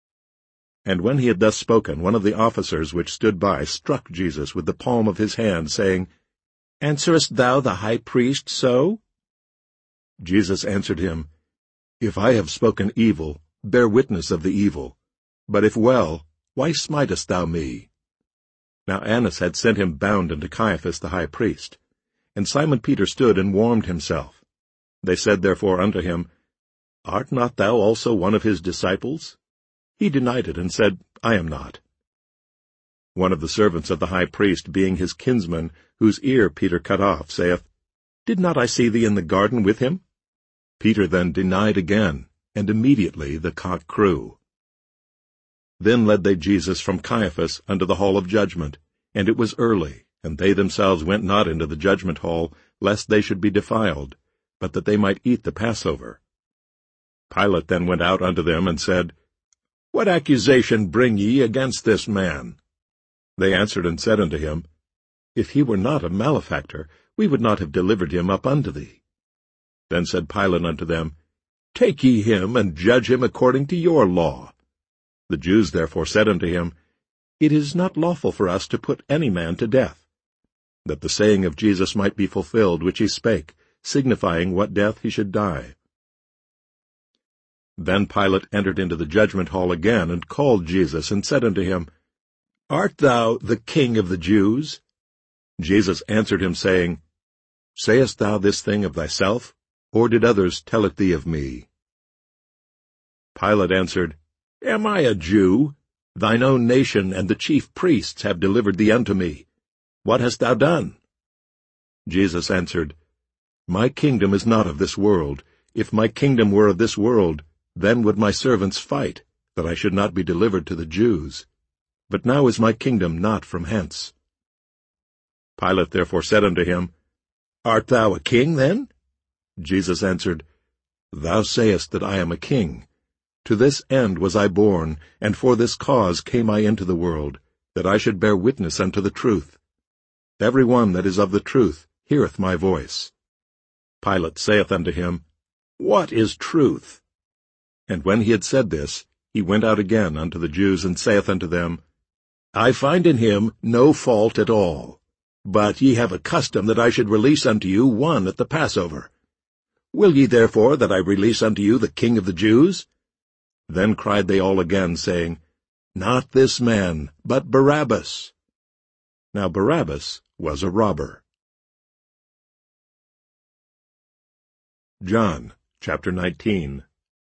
And when he had thus spoken, one of the officers which stood by struck Jesus with the palm of his hand, saying, Answerest thou the high priest so? Jesus answered him, If I have spoken evil, bear witness of the evil. But if well, why smitest thou me? Now Annas had sent him bound unto Caiaphas the high priest. And Simon Peter stood and warmed himself. They said therefore unto him, Art not thou also one of his disciples? He denied it, and said, I am not. One of the servants of the high priest, being his kinsman, whose ear Peter cut off, saith, Did not I see thee in the garden with him? Peter then denied again, and immediately the cock crew. Then led they Jesus from Caiaphas unto the hall of judgment, and it was early, and they themselves went not into the judgment hall, lest they should be defiled, but that they might eat the Passover. Pilate then went out unto them, and said, What accusation bring ye against this man? They answered and said unto him, If he were not a malefactor, we would not have delivered him up unto thee. Then said Pilate unto them, Take ye him, and judge him according to your law. The Jews therefore said unto him, It is not lawful for us to put any man to death, that the saying of Jesus might be fulfilled which he spake, signifying what death he should die. Then Pilate entered into the judgment hall again, and called Jesus, and said unto him, Art thou the King of the Jews? Jesus answered him, saying, Sayest thou this thing of thyself, or did others tell it thee of me? Pilate answered, Am I a Jew? Thine own nation and the chief priests have delivered thee unto me. What hast thou done? Jesus answered, My kingdom is not of this world. If my kingdom were of this world, then would my servants fight, that I should not be delivered to the Jews. But now is my kingdom not from hence. Pilate therefore said unto him, Art thou a king then? Jesus answered, Thou sayest that I am a king. To this end was I born, and for this cause came I into the world, that I should bear witness unto the truth. Every one that is of the truth heareth my voice. Pilate saith unto him, What is truth? And when he had said this, he went out again unto the Jews, and saith unto them, I find in him no fault at all. But ye have a custom that I should release unto you one at the Passover. Will ye therefore that I release unto you the King of the Jews? Then cried they all again, saying, Not this man, but Barabbas. Now Barabbas was a robber. John chapter nineteen.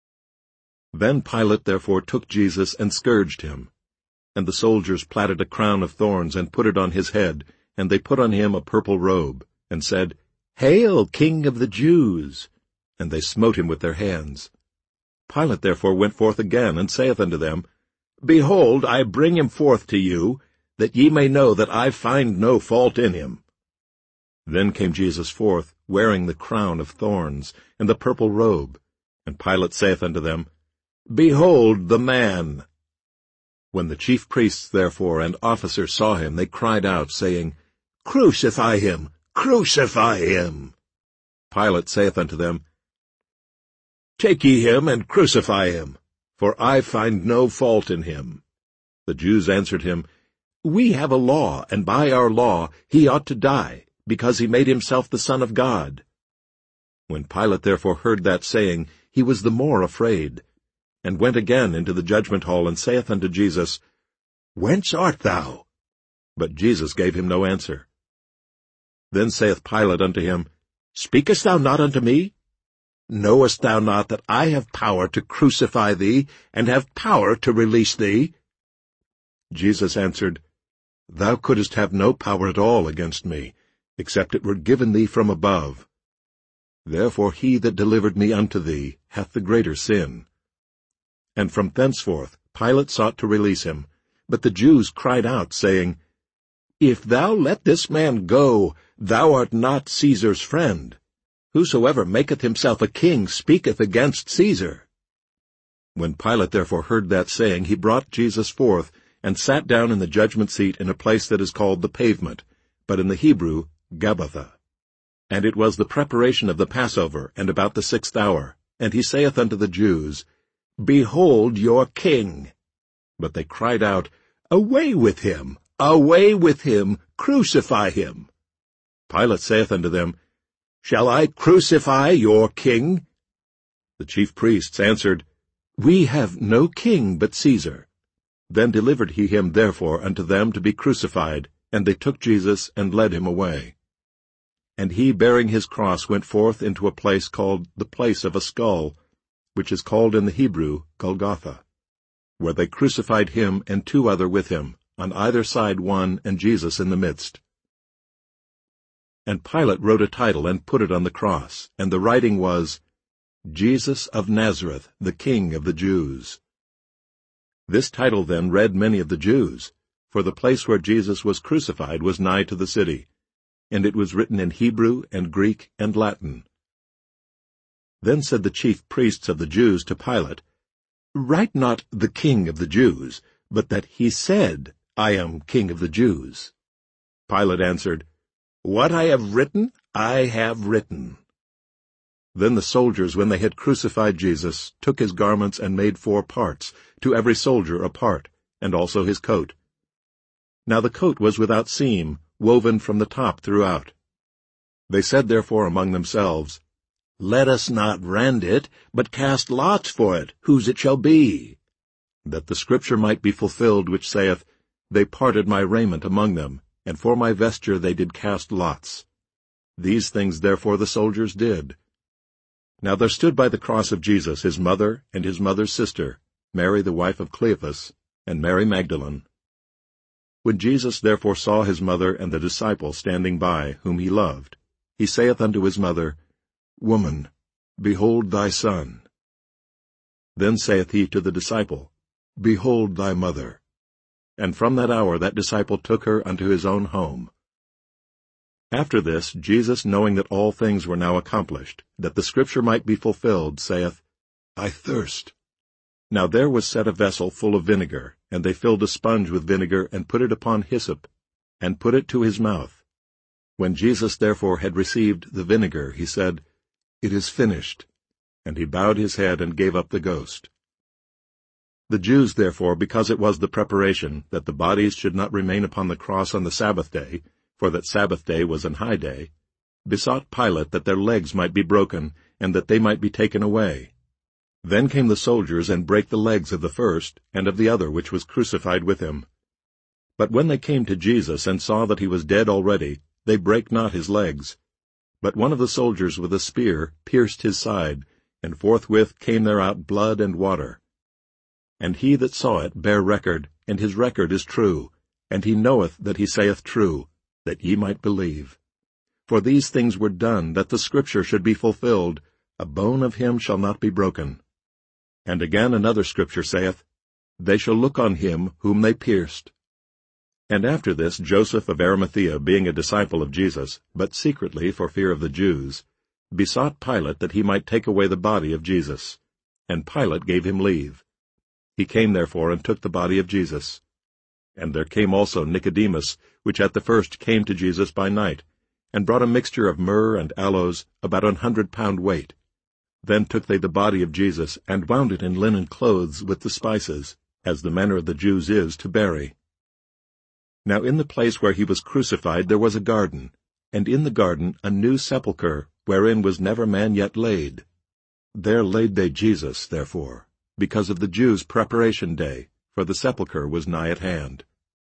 Then Pilate therefore took Jesus and scourged him. And the soldiers platted a crown of thorns, and put it on his head, and they put on him a purple robe, and said, Hail, King of the Jews! And they smote him with their hands. Pilate therefore went forth again, and saith unto them, Behold, I bring him forth to you, that ye may know that I find no fault in him. Then came Jesus forth, wearing the crown of thorns, and the purple robe. And Pilate saith unto them, Behold the man! When the chief priests therefore and officers saw him, they cried out, saying, Crucify him! Crucify him! Pilate saith unto them, Take ye him, and crucify him, for I find no fault in him. The Jews answered him, We have a law, and by our law he ought to die, because he made himself the Son of God. When Pilate therefore heard that saying, he was the more afraid, and went again into the judgment hall, and saith unto Jesus, Whence art thou? But Jesus gave him no answer. Then saith Pilate unto him, Speakest thou not unto me? Knowest thou not that I have power to crucify thee, and have power to release thee? Jesus answered, Thou couldest have no power at all against me, except it were given thee from above. Therefore he that delivered me unto thee hath the greater sin. And from thenceforth Pilate sought to release him, but the Jews cried out, saying, If thou let this man go, thou art not Caesar's friend. Whosoever maketh himself a king speaketh against Caesar. When Pilate therefore heard that saying, he brought Jesus forth, and sat down in the judgment seat in a place that is called the Pavement, but in the Hebrew, Gabbatha. And it was the preparation of the Passover, and about the sixth hour. And he saith unto the Jews, Behold your king! But they cried out, Away with him! Away with him! Crucify him! Pilate saith unto them, "Shall I crucify your king?" The chief priests answered, "We have no king but Caesar." Then delivered he him therefore unto them to be crucified, and they took Jesus and led him away. And he, bearing his cross, went forth into a place called the place of a skull, which is called in the Hebrew Golgotha, where they crucified him and two other with him, on either side one, and Jesus in the midst. And Pilate wrote a title and put it on the cross, and the writing was, Jesus of Nazareth, the King of the Jews. This title then read many of the Jews, for the place where Jesus was crucified was nigh to the city, and it was written in Hebrew and Greek and Latin. Then said the chief priests of the Jews to Pilate, Write not the King of the Jews, but that he said, I am King of the Jews. Pilate answered, What I have written, I have written. Then the soldiers, when they had crucified Jesus, took his garments and made four parts, to every soldier a part, and also his coat. Now the coat was without seam, woven from the top throughout. They said therefore among themselves, Let us not rend it, but cast lots for it, whose it shall be. That the scripture might be fulfilled which saith, They parted my raiment among them, and for my vesture they did cast lots. These things therefore the soldiers did. Now there stood by the cross of Jesus his mother and his mother's sister, Mary the wife of Cleophas, and Mary Magdalene. When Jesus therefore saw his mother and the disciple standing by, whom he loved, he saith unto his mother, Woman, behold thy son. Then saith he to the disciple, Behold thy mother. And from that hour that disciple took her unto his own home. After this, Jesus, knowing that all things were now accomplished, that the scripture might be fulfilled, saith, I thirst. Now there was set a vessel full of vinegar, and they filled a sponge with vinegar, and put it upon hyssop, and put it to his mouth. When Jesus therefore had received the vinegar, he said, It is finished. And he bowed his head and gave up the ghost. The Jews therefore, because it was the preparation, that the bodies should not remain upon the cross on the Sabbath day, for that Sabbath day was an high day, besought Pilate that their legs might be broken, and that they might be taken away. Then came the soldiers and brake the legs of the first, and of the other which was crucified with him. But when they came to Jesus, and saw that he was dead already, they brake not his legs. But one of the soldiers with a spear pierced his side, and forthwith came there out blood and water. And he that saw it bare record, and his record is true, and he knoweth that he saith true, that ye might believe. For these things were done, that the scripture should be fulfilled, A bone of him shall not be broken. And again another scripture saith, They shall look on him whom they pierced. And after this Joseph of Arimathea, being a disciple of Jesus, but secretly for fear of the Jews, besought Pilate that he might take away the body of Jesus. And Pilate gave him leave. He came therefore and took the body of Jesus. And there came also Nicodemus, which at the first came to Jesus by night, and brought a mixture of myrrh and aloes, about an hundred pound weight. Then took they the body of Jesus, and wound it in linen clothes with the spices, as the manner of the Jews is to bury. Now in the place where he was crucified there was a garden, and in the garden a new sepulchre, wherein was never man yet laid. There laid they Jesus, therefore, because of the Jews' preparation day, for the sepulchre was nigh at hand.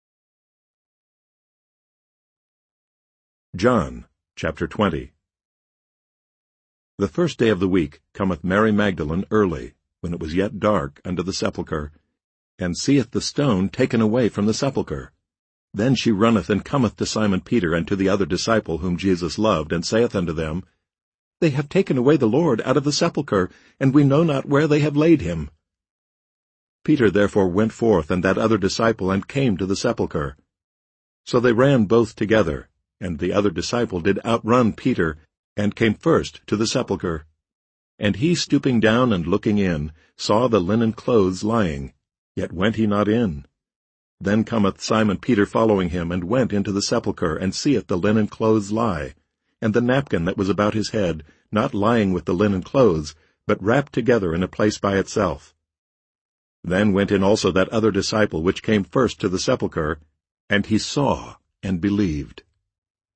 John chapter twenty. The first day of the week cometh Mary Magdalene early, when it was yet dark, unto the sepulchre, and seeth the stone taken away from the sepulchre. Then she runneth and cometh to Simon Peter and to the other disciple whom Jesus loved, and saith unto them, They have taken away the Lord out of the sepulchre, and we know not where they have laid him. Peter therefore went forth, and that other disciple, and came to the sepulchre. So they ran both together, and the other disciple did outrun Peter, and came first to the sepulchre. And he, stooping down and looking in, saw the linen clothes lying, yet went he not in. Then cometh Simon Peter following him, and went into the sepulchre, and seeth the linen clothes lie, and the napkin that was about his head, not lying with the linen clothes, but wrapped together in a place by itself. Then went in also that other disciple which came first to the sepulchre, and he saw and believed.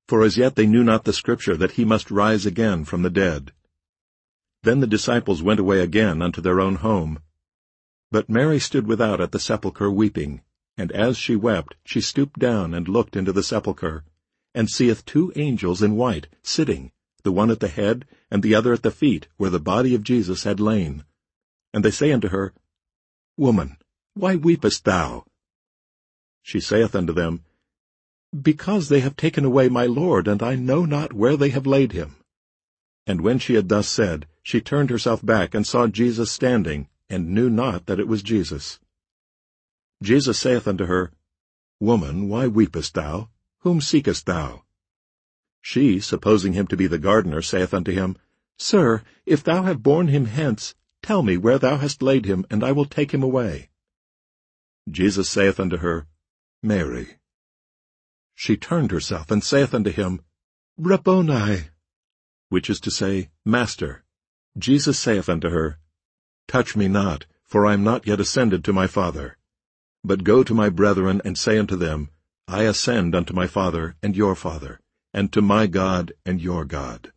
for as yet they knew not the Scripture that he must rise again from the dead. Then the disciples went away again unto their own home. But Mary stood without at the sepulchre weeping, and as she wept, she stooped down and looked into the sepulchre, and seeth two angels in white sitting, the one at the head, and the other at the feet, where the body of Jesus had lain. And they say unto her, Woman, why weepest thou? She saith unto them, Because they have taken away my Lord, and I know not where they have laid him. And when she had thus said, she turned herself back, and saw Jesus standing, and knew not that it was Jesus. Jesus saith unto her, Woman, why weepest thou? Whom seekest thou? She, supposing him to be the gardener, saith unto him, Sir, if thou have borne him hence, tell me where thou hast laid him, and I will take him away. Jesus saith unto her, Mary. She turned herself, and saith unto him, Rabboni, which is to say, Master. Jesus saith unto her, Touch me not, for I am not yet ascended to my Father. But go to my brethren, and say unto them, I ascend unto my Father and your Father, and to my God and your God.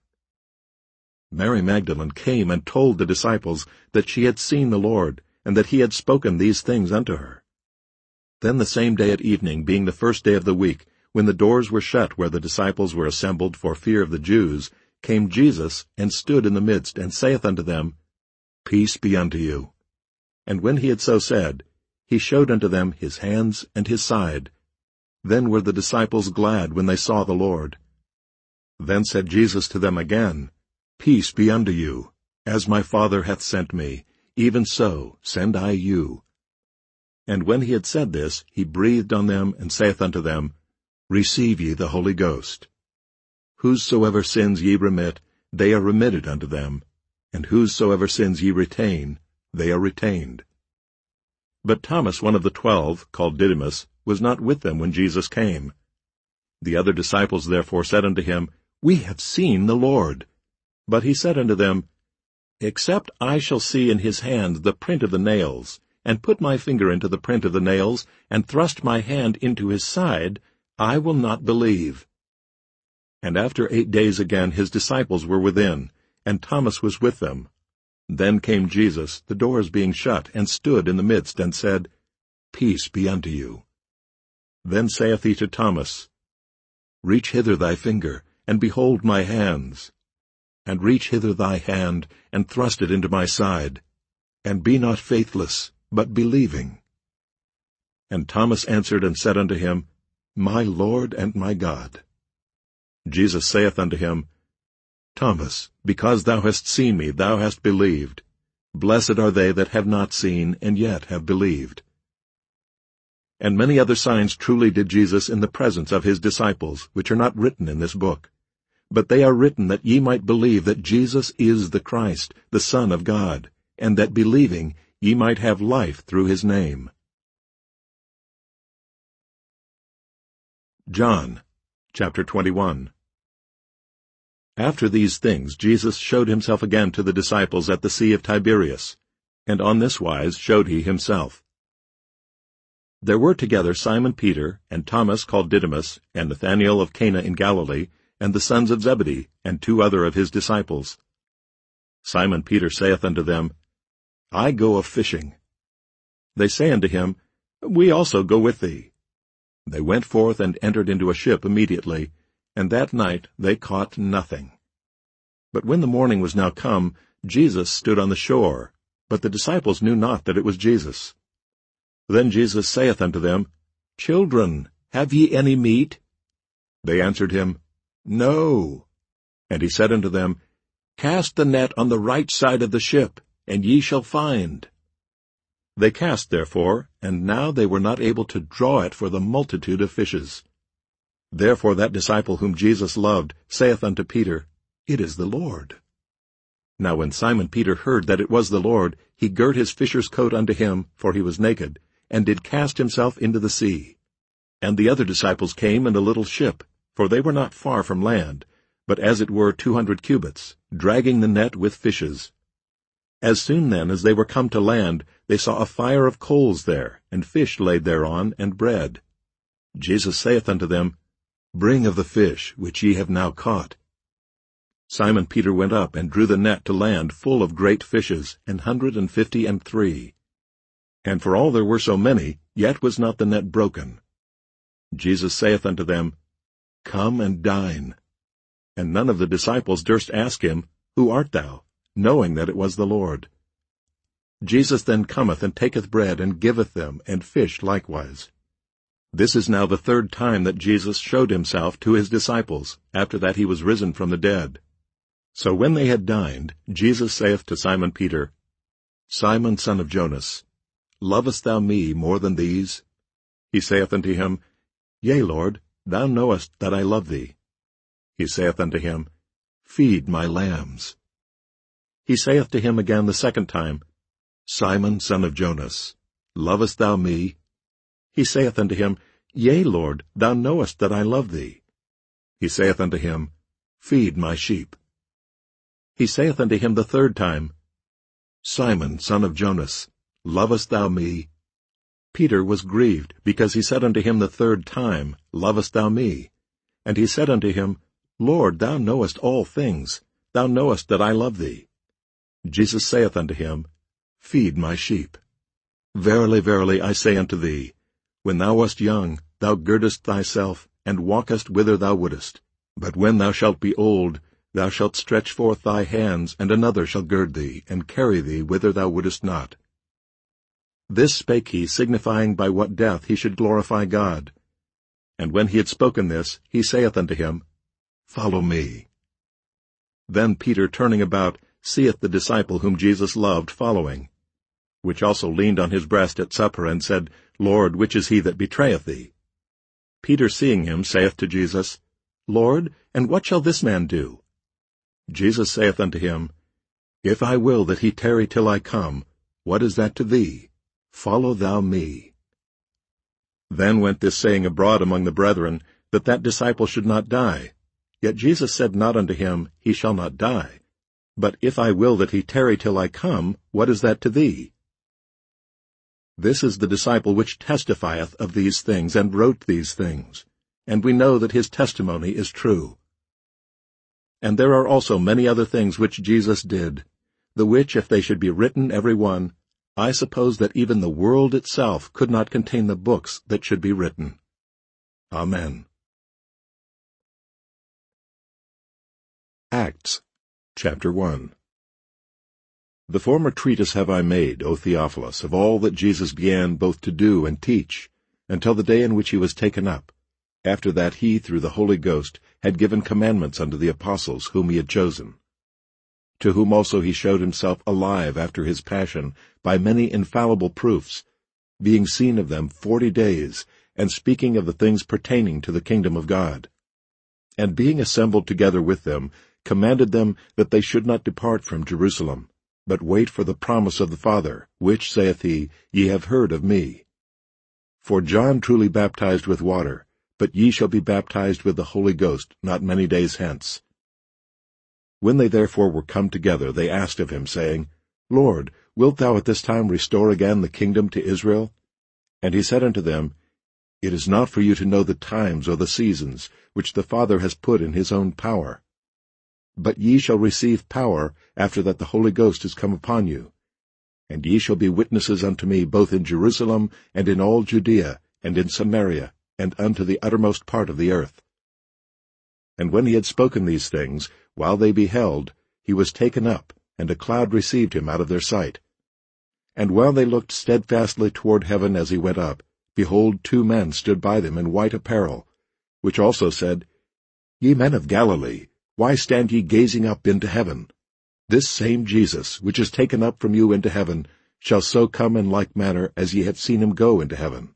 Mary Magdalene came and told the disciples that she had seen the Lord, and that he had spoken these things unto her. Then the same day at evening, being the first day of the week, when the doors were shut where the disciples were assembled for fear of the Jews, came Jesus, and stood in the midst, and saith unto them, Peace be unto you. And when he had so said, he showed unto them his hands and his side. Then were the disciples glad when they saw the Lord. Then said Jesus to them again, Peace be unto you. As my Father hath sent me, even so send I you. And when he had said this, he breathed on them, and saith unto them, Receive ye the Holy Ghost. Whosoever sins ye remit, they are remitted unto them, and whosoever sins ye retain, they are retained. But Thomas, one of the twelve, called Didymus, was not with them when Jesus came. The other disciples therefore said unto him, We have seen the Lord. But he said unto them, Except I shall see in his hand the print of the nails, and put my finger into the print of the nails, and thrust my hand into his side, I will not believe. And after eight days again his disciples were within, and Thomas was with them. Then came Jesus, the doors being shut, and stood in the midst, and said, Peace be unto you. Then saith he to Thomas, Reach hither thy finger, and behold my hands. And reach hither thy hand, and thrust it into my side. And be not faithless, but believing. And Thomas answered and said unto him, My Lord and my God. Jesus saith unto him, Thomas, because thou hast seen me, thou hast believed. Blessed are they that have not seen, and yet have believed. And many other signs truly did Jesus in the presence of his disciples, which are not written in this book. But they are written that ye might believe that Jesus is the Christ, the Son of God, and that believing ye might have life through his name. John, chapter twenty-one. After these things Jesus showed himself again to the disciples at the sea of Tiberias, and on this wise showed he himself. There were together Simon Peter, and Thomas called Didymus, and Nathanael of Cana in Galilee, and the sons of Zebedee, and two other of his disciples. Simon Peter saith unto them, I go a-fishing. They say unto him, We also go with thee. They went forth and entered into a ship immediately, and that night they caught nothing. But when the morning was now come, Jesus stood on the shore, but the disciples knew not that it was Jesus. Then Jesus saith unto them, Children, have ye any meat? They answered him, No. And he said unto them, Cast the net on the right side of the ship, and ye shall find. They cast therefore, and now they were not able to draw it for the multitude of fishes. Therefore that disciple whom Jesus loved saith unto Peter, It is the Lord. Now when Simon Peter heard that it was the Lord, he girt his fisher's coat unto him, for he was naked, and did cast himself into the sea. And the other disciples came in a little ship, for they were not far from land, but as it were two hundred cubits, dragging the net with fishes. As soon then as they were come to land, they saw a fire of coals there, and fish laid thereon, and bread. Jesus saith unto them, Bring of the fish which ye have now caught. Simon Peter went up and drew the net to land full of great fishes, an hundred and fifty and three. And for all there were so many, yet was not the net broken. Jesus saith unto them, Come and dine. And none of the disciples durst ask him, Who art thou? Knowing that it was the Lord. Jesus then cometh and taketh bread and giveth them, and fish likewise. This is now the third time that Jesus showed himself to his disciples, after that he was risen from the dead. So when they had dined, Jesus saith to Simon Peter, Simon, son of Jonas, lovest thou me more than these? He saith unto him, Yea, Lord, thou knowest that I love thee. He saith unto him, Feed my lambs. He saith to him again the second time, Simon, son of Jonas, lovest thou me? He saith unto him, Yea, Lord, thou knowest that I love thee. He saith unto him, Feed my sheep. He saith unto him the third time, Simon, son of Jonas, lovest thou me? Peter was grieved, because he said unto him the third time, Lovest thou me? And he said unto him, Lord, thou knowest all things. Thou knowest that I love thee. Jesus saith unto him, Feed my sheep. Verily, verily, I say unto thee, when thou wast young, thou girdest thyself, and walkest whither thou wouldest. But when thou shalt be old, thou shalt stretch forth thy hands, and another shall gird thee, and carry thee whither thou wouldest not. This spake he, signifying by what death he should glorify God. And when he had spoken this, he saith unto him, Follow me. Then Peter, turning about, seeth the disciple whom Jesus loved following, which also leaned on his breast at supper, and said, Lord, which is he that betrayeth thee? Peter, seeing him, saith to Jesus, Lord, and what shall this man do? Jesus saith unto him, If I will that he tarry till I come, what is that to thee? Follow thou me. Then went this saying abroad among the brethren, that that disciple should not die. Yet Jesus said not unto him, He shall not die. But if I will that he tarry till I come, what is that to thee? This is the disciple which testifieth of these things, and wrote these things. And we know that his testimony is true. And there are also many other things which Jesus did, the which, if they should be written every one, I suppose that even the world itself could not contain the books that should be written. Amen. Acts, chapter one. The former treatise have I made, O Theophilus, of all that Jesus began both to do and teach, until the day in which he was taken up. After that he, through the Holy Ghost, had given commandments unto the apostles whom he had chosen, to whom also he showed himself alive after his passion by many infallible proofs, being seen of them forty days, and speaking of the things pertaining to the kingdom of God. And being assembled together with them, commanded them that they should not depart from Jerusalem, but wait for the promise of the Father, which, saith he, ye have heard of me. For John truly baptized with water, but ye shall be baptized with the Holy Ghost not many days hence. When they therefore were come together, they asked of him, saying, Lord, wilt thou at this time restore again the kingdom to Israel? And he said unto them, It is not for you to know the times or the seasons, which the Father has put in his own power. But ye shall receive power, after that the Holy Ghost is come upon you. And ye shall be witnesses unto me both in Jerusalem, and in all Judea, and in Samaria, and unto the uttermost part of the earth. And when he had spoken these things, while they beheld, he was taken up, and a cloud received him out of their sight. And while they looked steadfastly toward heaven as he went up, behold, two men stood by them in white apparel, which also said, Ye men of Galilee, why stand ye gazing up into heaven? This same Jesus, which is taken up from you into heaven, shall so come in like manner as ye have seen him go into heaven.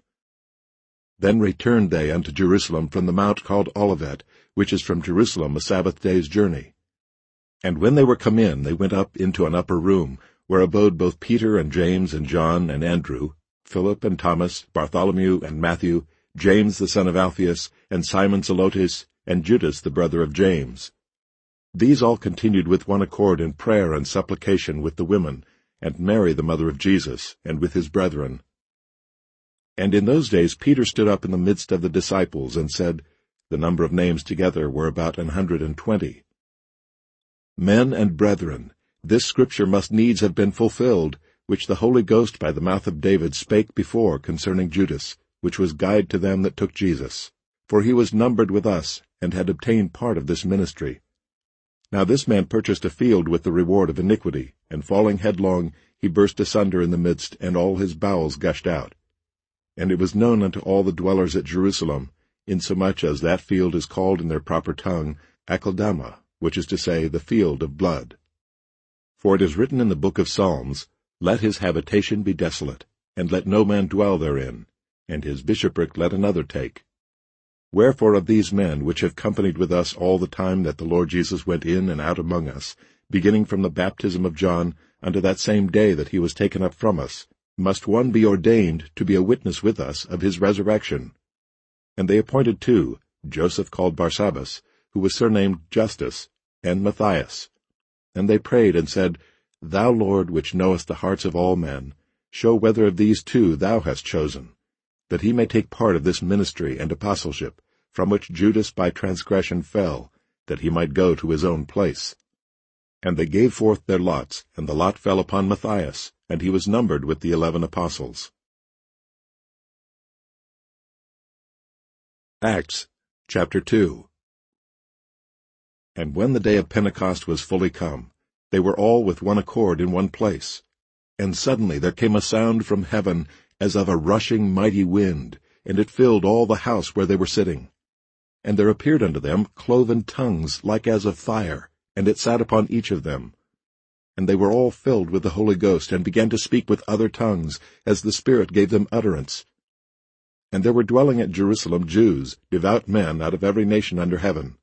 Then returned they unto Jerusalem from the mount called Olivet, which is from Jerusalem a Sabbath day's journey. And when they were come in, they went up into an upper room, where abode both Peter and James and John and Andrew, Philip and Thomas, Bartholomew and Matthew, James the son of Alphaeus, and Simon Zelotes, and Judas the brother of James. These all continued with one accord in prayer and supplication with the women, and Mary the mother of Jesus, and with his brethren. And in those days Peter stood up in the midst of the disciples, and said, The number of names together were about an hundred and twenty. Men and brethren, this scripture must needs have been fulfilled, which the Holy Ghost by the mouth of David spake before concerning Judas, which was guide to them that took Jesus. For he was numbered with us, and had obtained part of this ministry. Now this man purchased a field with the reward of iniquity, and falling headlong, he burst asunder in the midst, and all his bowels gushed out. And it was known unto all the dwellers at Jerusalem, insomuch as that field is called in their proper tongue Akeldama, which is to say, the field of blood. For it is written in the book of Psalms, Let his habitation be desolate, and let no man dwell therein, and his bishopric let another take. Wherefore of these men which have companied with us all the time that the Lord Jesus went in and out among us, beginning from the baptism of John unto that same day that he was taken up from us, must one be ordained to be a witness with us of his resurrection. And they appointed two, Joseph called Barsabbas, who was surnamed Justus, and Matthias. And they prayed and said, Thou, Lord, which knowest the hearts of all men, show whether of these two thou hast chosen, that he may take part of this ministry and apostleship, from which Judas by transgression fell, that he might go to his own place. And they gave forth their lots, and the lot fell upon Matthias, and he was numbered with the eleven apostles. Acts chapter two. And when the day of Pentecost was fully come, they were all with one accord in one place. And suddenly there came a sound from heaven, as of a rushing mighty wind, and it filled all the house where they were sitting. And there appeared unto them cloven tongues like as of fire, and it sat upon each of them. And they were all filled with the Holy Ghost, and began to speak with other tongues, as the Spirit gave them utterance. And there were dwelling at Jerusalem Jews, devout men out of every nation under heaven.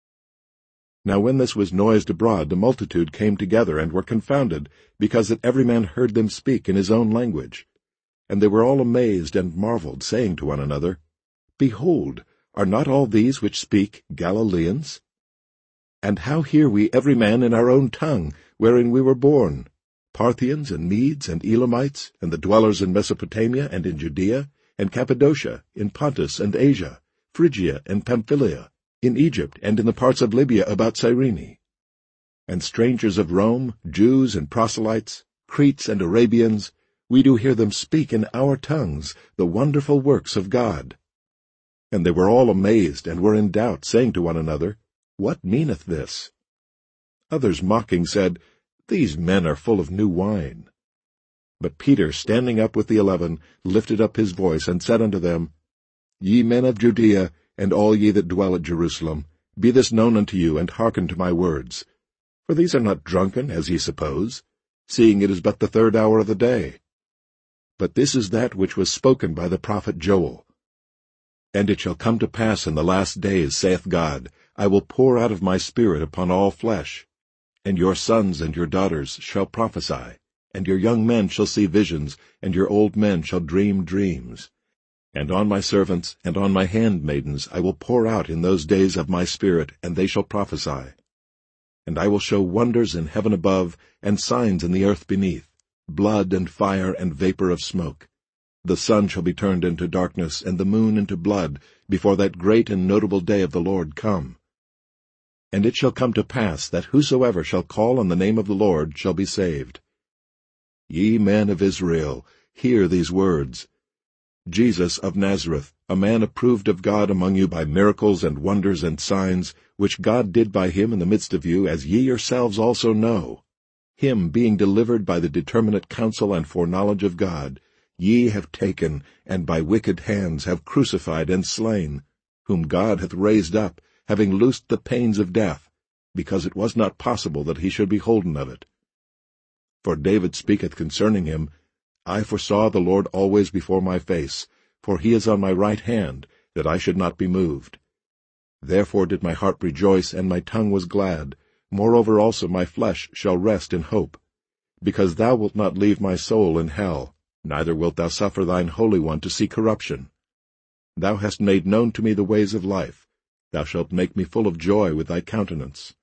Now when this was noised abroad, the multitude came together, and were confounded, because that every man heard them speak in his own language. And they were all amazed and marveled, saying to one another, Behold, are not all these which speak Galileans? And how hear we every man in our own tongue, wherein we were born, Parthians and Medes and Elamites, and the dwellers in Mesopotamia and in Judea, and Cappadocia, in Pontus and Asia, Phrygia and Pamphylia, in Egypt and in the parts of Libya about Cyrene, and strangers of Rome, Jews and proselytes, Cretes and Arabians, we do hear them speak in our tongues the wonderful works of God. And they were all amazed, and were in doubt, saying to one another, What meaneth this? Others mocking said, These men are full of new wine. But Peter, standing up with the eleven, lifted up his voice, and said unto them, Ye men of Judea, and all ye that dwell at Jerusalem, be this known unto you, and hearken to my words. For these are not drunken, as ye suppose, seeing it is but the third hour of the day. But this is that which was spoken by the prophet Joel. And it shall come to pass in the last days, saith God, I will pour out of my Spirit upon all flesh, and your sons and your daughters shall prophesy, and your young men shall see visions, and your old men shall dream dreams. And on my servants and on my handmaidens I will pour out in those days of my Spirit, and they shall prophesy. And I will show wonders in heaven above, and signs in the earth beneath, blood and fire and vapor of smoke. The sun shall be turned into darkness, and the moon into blood, before that great and notable day of the Lord come. And it shall come to pass that whosoever shall call on the name of the Lord shall be saved. Ye men of Israel, hear these words. Jesus of Nazareth, a man approved of God among you by miracles and wonders and signs, which God did by him in the midst of you, as ye yourselves also know. Him being delivered by the determinate counsel and foreknowledge of God, ye have taken, and by wicked hands have crucified and slain, whom God hath raised up, having loosed the pains of death, because it was not possible that he should be holden of it. For David speaketh concerning him, I foresaw the Lord always before my face, for he is on my right hand, that I should not be moved. Therefore did my heart rejoice, and my tongue was glad. Moreover also my flesh shall rest in hope. Because thou wilt not leave my soul in hell, neither wilt thou suffer thine Holy One to see corruption. Thou hast made known to me the ways of life. Thou shalt make me full of joy with thy countenance.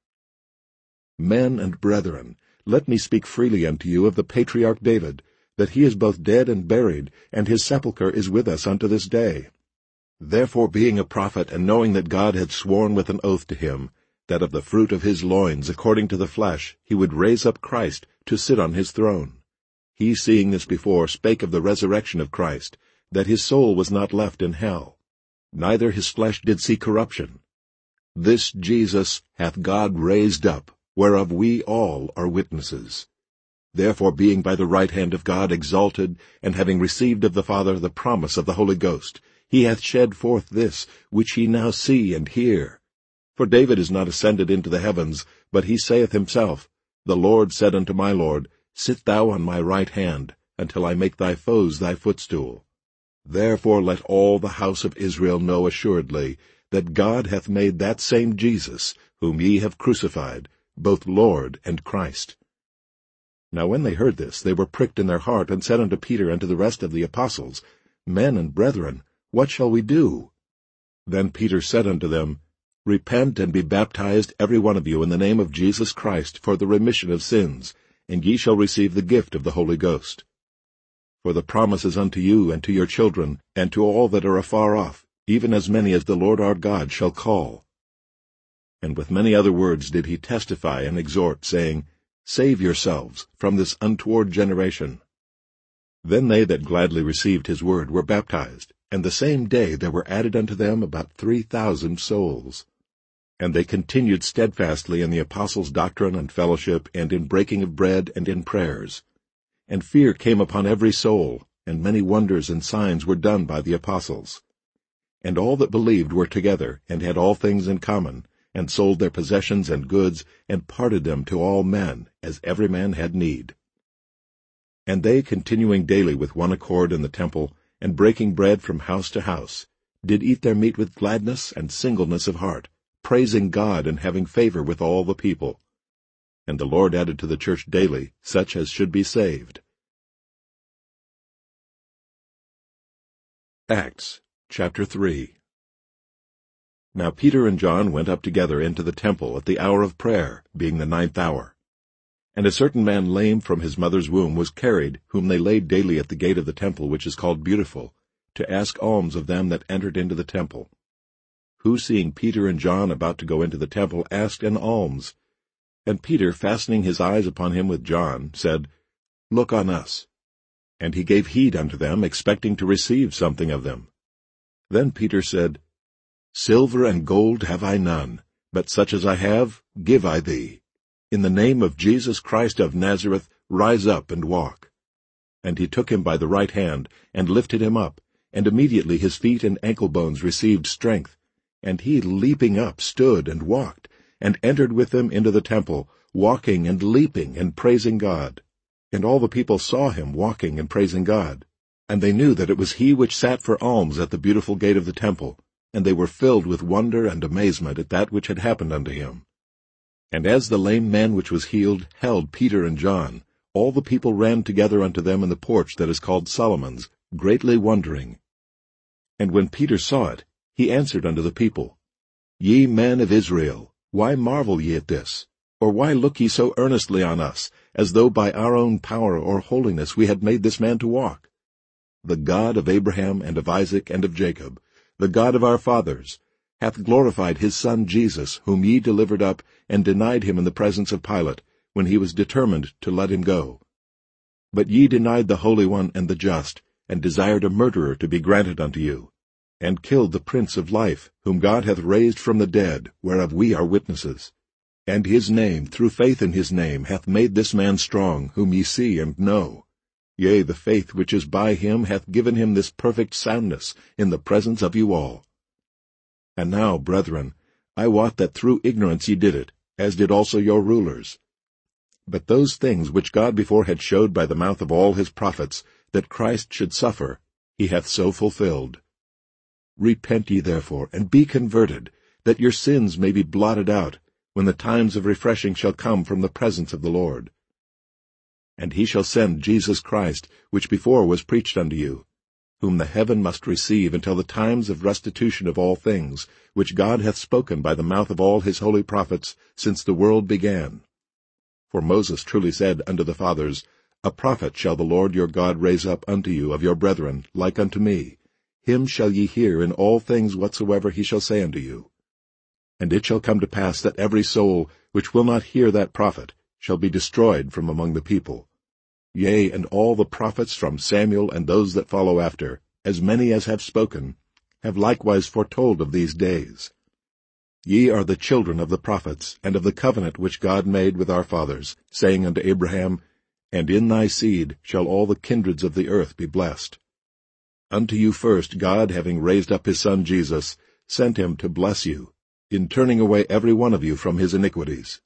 Men and brethren, let me speak freely unto you of the patriarch David, that he is both dead and buried, and his sepulchre is with us unto this day. Therefore, being a prophet, and knowing that God had sworn with an oath to him, that of the fruit of his loins, according to the flesh, he would raise up Christ to sit on his throne, he, seeing this before, spake of the resurrection of Christ, that his soul was not left in hell, neither his flesh did see corruption. This Jesus hath God raised up, whereof we all are witnesses. Therefore, being by the right hand of God exalted, and having received of the Father the promise of the Holy Ghost, he hath shed forth this, which ye now see and hear. For David is not ascended into the heavens, but he saith himself, The Lord said unto my Lord, Sit thou on my right hand, until I make thy foes thy footstool. Therefore let all the house of Israel know assuredly, that God hath made that same Jesus, whom ye have crucified, both Lord and Christ. Now when they heard this, they were pricked in their heart, and said unto Peter and to the rest of the apostles, Men and brethren, what shall we do? Then Peter said unto them, Repent and be baptized every one of you in the name of Jesus Christ for the remission of sins, and ye shall receive the gift of the Holy Ghost. For the promise is unto you and to your children, and to all that are afar off, even as many as the Lord our God shall call. And with many other words did he testify and exhort, saying, Save yourselves from this untoward generation. Then they that gladly received his word were baptized, and the same day there were added unto them about three thousand souls. And they continued steadfastly in the apostles' doctrine and fellowship, and in breaking of bread, and in prayers. And fear came upon every soul, and many wonders and signs were done by the apostles. And all that believed were together, and had all things in common, and sold their possessions and goods, and parted them to all men, as every man had need. And they, continuing daily with one accord in the temple, and breaking bread from house to house, did eat their meat with gladness and singleness of heart, praising God and having favor with all the people. And the Lord added to the church daily such as should be saved. Acts chapter three. Now Peter and John went up together into the temple at the hour of prayer, being the ninth hour. And a certain man lame from his mother's womb was carried, whom they laid daily at the gate of the temple, which is called Beautiful, to ask alms of them that entered into the temple. Who, seeing Peter and John about to go into the temple, asked an alms. And Peter, fastening his eyes upon him with John, said, Look on us. And he gave heed unto them, expecting to receive something of them. Then Peter said, Silver and gold have I none, but such as I have give I thee. In the name of Jesus Christ of Nazareth, rise up and walk. And he took him by the right hand, and lifted him up, and immediately his feet and ankle bones received strength. And he, leaping up, stood and walked, and entered with them into the temple, walking and leaping and praising God. And all the people saw him walking and praising God. And they knew that it was he which sat for alms at the Beautiful gate of the temple, and they were filled with wonder and amazement at that which had happened unto him. And as the lame man which was healed held Peter and John, all the people ran together unto them in the porch that is called Solomon's, greatly wondering. And when Peter saw it, he answered unto the people, Ye men of Israel, why marvel ye at this? Or why look ye so earnestly on us, as though by our own power or holiness we had made this man to walk? The God of Abraham and of Isaac and of Jacob, the God of our fathers, hath glorified his Son Jesus, whom ye delivered up, and denied him in the presence of Pilate, when he was determined to let him go. But ye denied the Holy One and the Just, and desired a murderer to be granted unto you, and killed the Prince of Life, whom God hath raised from the dead, whereof we are witnesses. And his name, through faith in his name, hath made this man strong, whom ye see and know. Yea, the faith which is by him hath given him this perfect soundness in the presence of you all. And now, brethren, I wot that through ignorance ye did it, as did also your rulers. But those things which God before had showed by the mouth of all his prophets, that Christ should suffer, he hath so fulfilled. Repent ye therefore, and be converted, that your sins may be blotted out, when the times of refreshing shall come from the presence of the Lord. And he shall send Jesus Christ, which before was preached unto you, whom the heaven must receive until the times of restitution of all things, which God hath spoken by the mouth of all his holy prophets since the world began. For Moses truly said unto the fathers, A prophet shall the Lord your God raise up unto you of your brethren, like unto me. him shall ye hear in all things whatsoever he shall say unto you. And it shall come to pass that every soul which will not hear that prophet shall be destroyed from among the people. Yea, and all the prophets from Samuel and those that follow after, as many as have spoken, have likewise foretold of these days. Ye are the children of the prophets, and of the covenant which God made with our fathers, saying unto Abraham, And in thy seed shall all the kindreds of the earth be blessed. Unto you first God, having raised up his Son Jesus, sent him to bless you, in turning away every one of you from his iniquities.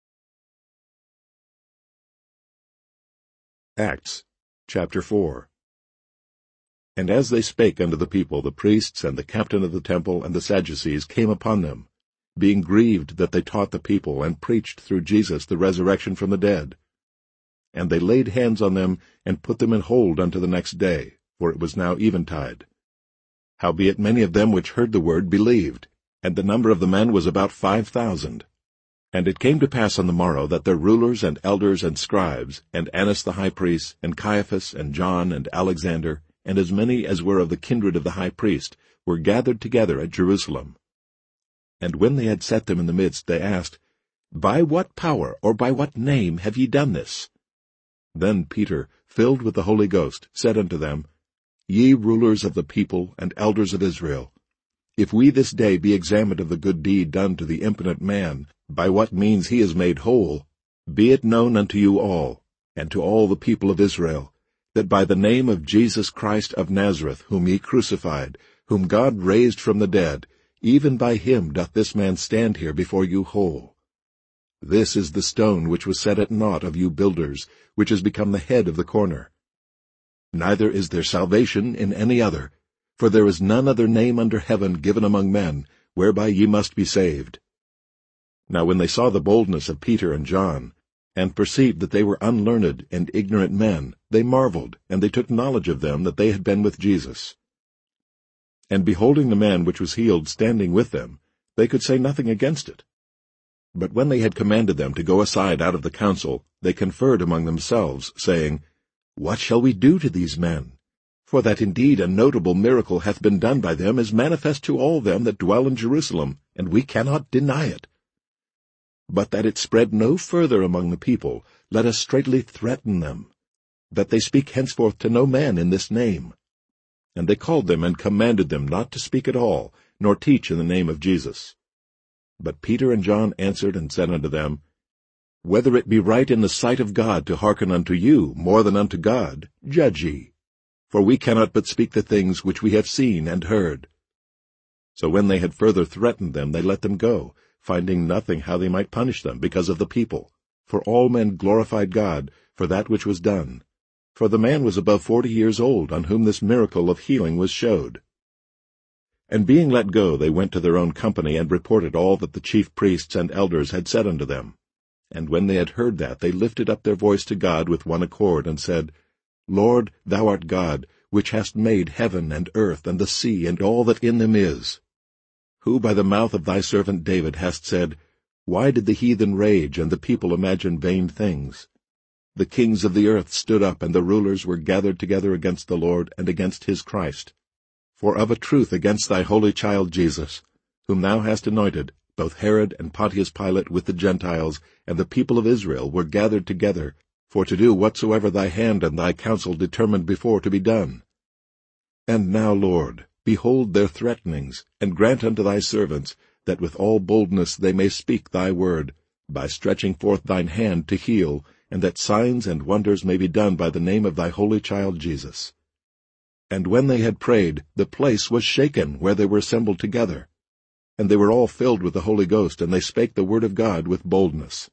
Acts chapter four. And as they spake unto the people, the priests and the captain of the temple and the Sadducees came upon them, being grieved that they taught the people, and preached through Jesus the resurrection from the dead. And they laid hands on them, and put them in hold unto the next day, for it was now eventide. Howbeit many of them which heard the word believed, and the number of the men was about five thousand. And it came to pass on the morrow that their rulers and elders and scribes, and Annas the high priest, and Caiaphas, and John, and Alexander, and as many as were of the kindred of the high priest, were gathered together at Jerusalem. And when they had set them in the midst, they asked, By what power or by what name have ye done this? Then Peter, filled with the Holy Ghost, said unto them, Ye rulers of the people and elders of Israel, if we this day be examined of the good deed done to the impotent man, by what means he is made whole, be it known unto you all, and to all the people of Israel, that by the name of Jesus Christ of Nazareth, whom ye crucified, whom God raised from the dead, even by him doth this man stand here before you whole. This is the stone which was set at naught of you builders, which is become the head of the corner. Neither is there salvation in any other, for there is none other name under heaven given among men, whereby ye must be saved. Now when they saw the boldness of Peter and John, and perceived that they were unlearned and ignorant men, they marveled, and they took knowledge of them that they had been with Jesus. And beholding the man which was healed standing with them, they could say nothing against it. But when they had commanded them to go aside out of the council, they conferred among themselves, saying, What shall we do to these men? For that indeed a notable miracle hath been done by them is manifest to all them that dwell in Jerusalem, and we cannot deny it. But that it spread no further among the people, let us straitly threaten them, that they speak henceforth to no man in this name. And they called them and commanded them not to speak at all, nor teach in the name of Jesus. But Peter and John answered and said unto them, Whether it be right in the sight of God to hearken unto you more than unto God, judge ye. For we cannot but speak the things which we have seen and heard. So when they had further threatened them, they let them go, finding nothing how they might punish them because of the people. For all men glorified God for that which was done. For the man was above forty years old, on whom this miracle of healing was showed. And being let go, they went to their own company, and reported all that the chief priests and elders had said unto them. And when they had heard that, they lifted up their voice to God with one accord, and said, Lord, thou art God, which hast made heaven and earth and the sea and all that in them is, who by the mouth of thy servant David hast said, Why did the heathen rage, and the people imagine vain things? The kings of the earth stood up, and the rulers were gathered together against the Lord and against his Christ. For of a truth against thy holy child Jesus, whom thou hast anointed, both Herod and Pontius Pilate with the Gentiles and the people of Israel were gathered together, for to do whatsoever thy hand and thy counsel determined before to be done. And now, Lord, behold their threatenings, and grant unto thy servants, that with all boldness they may speak thy word, by stretching forth thine hand to heal, and that signs and wonders may be done by the name of thy holy child Jesus. And when they had prayed, the place was shaken where they were assembled together. And they were all filled with the Holy Ghost, and they spake the word of God with boldness.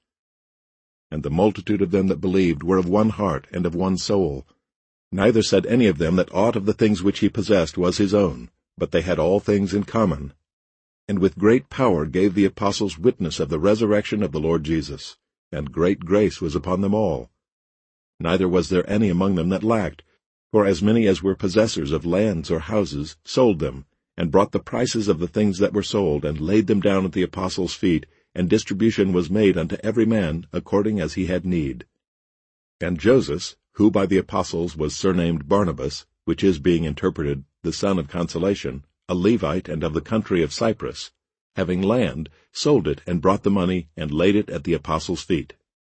And the multitude of them that believed were of one heart and of one soul. Neither said any of them that aught of the things which he possessed was his own, but they had all things in common. And with great power gave the apostles witness of the resurrection of the Lord Jesus, and great grace was upon them all. Neither was there any among them that lacked, for as many as were possessors of lands or houses sold them, and brought the prices of the things that were sold, and laid them down at the apostles' feet, and distribution was made unto every man according as he had need. And Joseph, who by the apostles was surnamed Barnabas, which is being interpreted, the the son of Consolation, a Levite and of the country of Cyprus, having land, sold it and brought the money and laid it at the apostles' feet.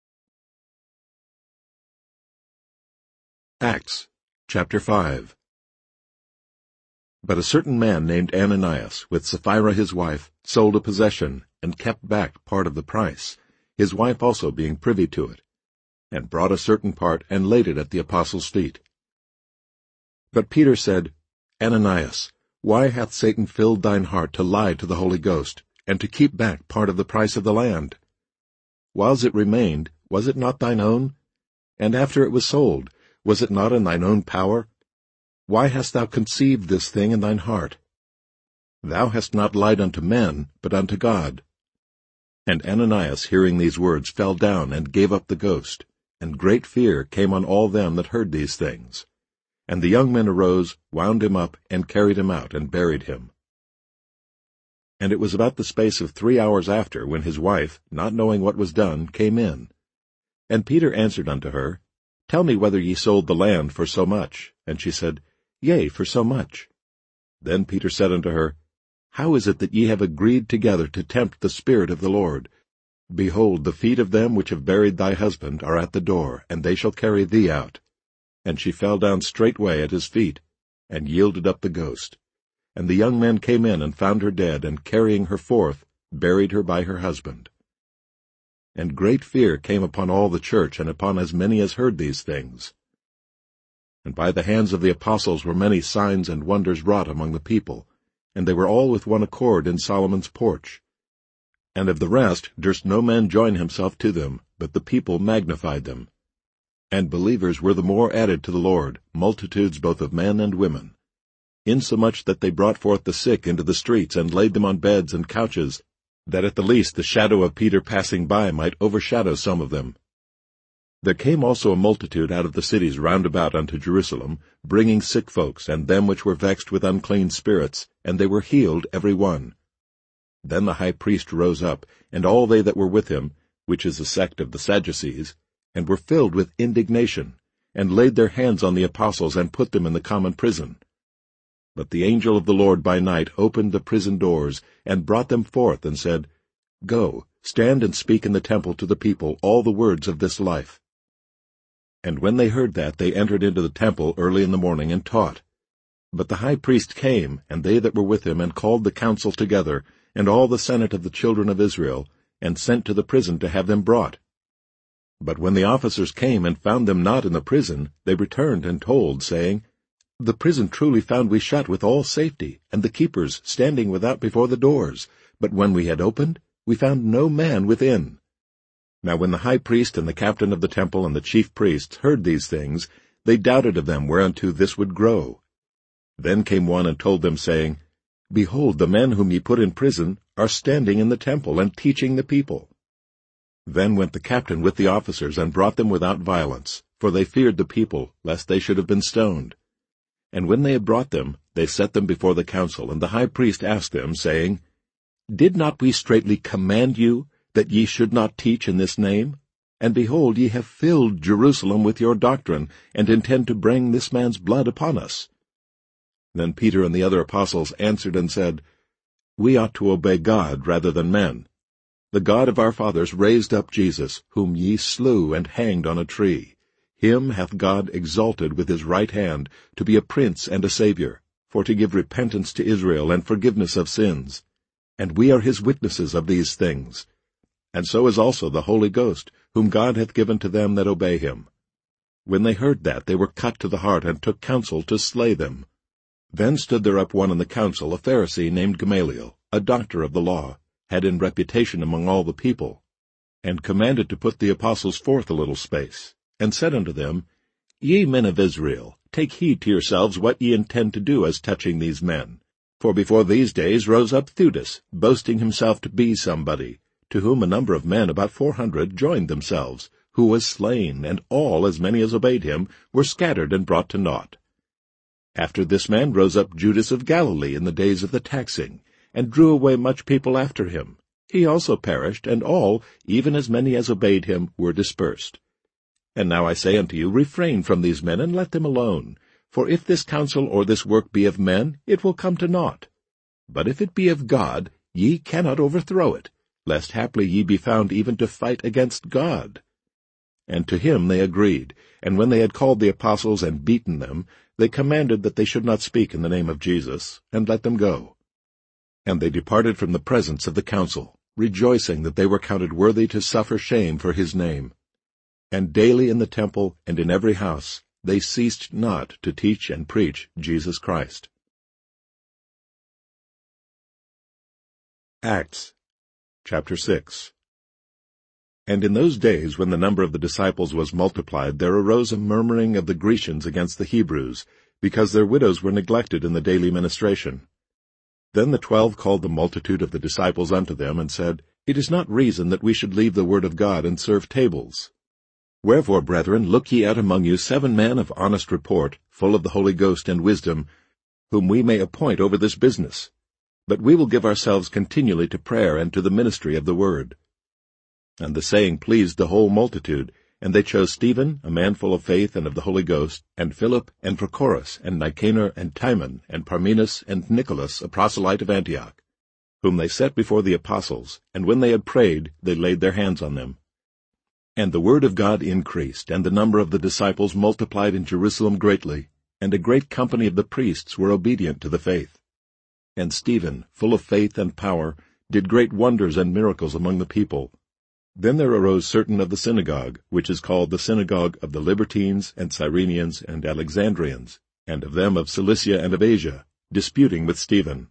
Acts chapter five. But a certain man named Ananias, with Sapphira his wife, sold a possession, and kept back part of the price, his wife also being privy to it, and brought a certain part and laid it at the apostles' feet. But Peter said, Ananias, why hath Satan filled thine heart to lie to the Holy Ghost, and to keep back part of the price of the land? Whiles it remained, was it not thine own? And after it was sold, was it not in thine own power? Why hast thou conceived this thing in thine heart? Thou hast not lied unto men, but unto God. And Ananias, hearing these words, fell down and gave up the ghost, and great fear came on all them that heard these things. And the young men arose, wound him up, and carried him out, and buried him. And it was about the space of three hours after, when his wife, not knowing what was done, came in. And Peter answered unto her, Tell me whether ye sold the land for so much. And she said, Yea, for so much. Then Peter said unto her, How is it that ye have agreed together to tempt the Spirit of the Lord? Behold, the feet of them which have buried thy husband are at the door, and they shall carry thee out. And she fell down straightway at his feet, and yielded up the ghost. And the young men came in and found her dead, and carrying her forth, buried her by her husband. And great fear came upon all the church, and upon as many as heard these things. And by the hands of the apostles were many signs and wonders wrought among the people, and they were all with one accord in Solomon's porch. And of the rest durst no man join himself to them, but the people magnified them. And believers were the more added to the Lord, multitudes both of men and women, insomuch that they brought forth the sick into the streets, and laid them on beds and couches, that at the least the shadow of Peter passing by might overshadow some of them. There came also a multitude out of the cities round about unto Jerusalem, bringing sick folks, and them which were vexed with unclean spirits, and they were healed every one. Then the high priest rose up, and all they that were with him, which is a sect of the Sadducees, and were filled with indignation, and laid their hands on the apostles, and put them in the common prison. But the angel of the Lord by night opened the prison doors, and brought them forth, and said, Go, stand and speak in the temple to the people all the words of this life. And when they heard that, they entered into the temple early in the morning, and taught. But the high priest came, and they that were with him, and called the council together, and all the senate of the children of Israel, and sent to the prison to have them brought. But when the officers came and found them not in the prison, they returned and told, saying, The prison truly found we shut with all safety, and the keepers standing without before the doors. But when we had opened, we found no man within. Now when the high priest and the captain of the temple and the chief priests heard these things, they doubted of them whereunto this would grow. Then came one and told them, saying, Behold, the men whom ye put in prison are standing in the temple, and teaching the people. Then went the captain with the officers, and brought them without violence, for they feared the people, lest they should have been stoned. And when they had brought them, they set them before the council, and the high priest asked them, saying, Did not we straitly command you, that ye should not teach in this name? And behold, ye have filled Jerusalem with your doctrine, and intend to bring this man's blood upon us. Then Peter and the other apostles answered and said, We ought to obey God rather than men. The God of our fathers raised up Jesus, whom ye slew and hanged on a tree. Him hath God exalted with his right hand, to be a prince and a Saviour, for to give repentance to Israel and forgiveness of sins. And we are his witnesses of these things. And so is also the Holy Ghost, whom God hath given to them that obey him. When they heard that, they were cut to the heart, and took counsel to slay them. Then stood there up one in the council, a Pharisee named Gamaliel, a doctor of the law, had in reputation among all the people, and commanded to put the apostles forth a little space, and said unto them, Ye men of Israel, take heed to yourselves what ye intend to do as touching these men. For before these days rose up Theudas, boasting himself to be somebody, to whom a number of men, about four hundred, joined themselves, who was slain, and all, as many as obeyed him, were scattered and brought to naught. After this man rose up Judas of Galilee in the days of the taxing, and drew away much people after him. He also perished, and all, even as many as obeyed him, were dispersed. And now I say unto you, refrain from these men, and let them alone. For if this counsel or this work be of men, it will come to naught. But if it be of God, ye cannot overthrow it, lest haply ye be found even to fight against God. And to him they agreed, and when they had called the apostles and beaten them, they commanded that they should not speak in the name of Jesus, and let them go. And they departed from the presence of the council, rejoicing that they were counted worthy to suffer shame for his name. And daily in the temple and in every house they ceased not to teach and preach Jesus Christ. Acts chapter six. And in those days, when the number of the disciples was multiplied, there arose a murmuring of the Grecians against the Hebrews, because their widows were neglected in the daily ministration. Then the twelve called the multitude of the disciples unto them, and said, It is not reason that we should leave the word of God and serve tables. Wherefore, brethren, look ye out among you seven men of honest report, full of the Holy Ghost and wisdom, whom we may appoint over this business. But we will give ourselves continually to prayer and to the ministry of the word. And the saying pleased the whole multitude, and they chose Stephen, a man full of faith and of the Holy Ghost, and Philip, and Prochorus, and Nicanor, and Timon, and Parmenas, and Nicholas, a proselyte of Antioch, whom they set before the apostles, and when they had prayed, they laid their hands on them. And the word of God increased, and the number of the disciples multiplied in Jerusalem greatly, and a great company of the priests were obedient to the faith. And Stephen, full of faith and power, did great wonders and miracles among the people. Then there arose certain of the synagogue, which is called the synagogue of the Libertines, and Cyrenians, and Alexandrians, and of them of Cilicia and of Asia, disputing with Stephen.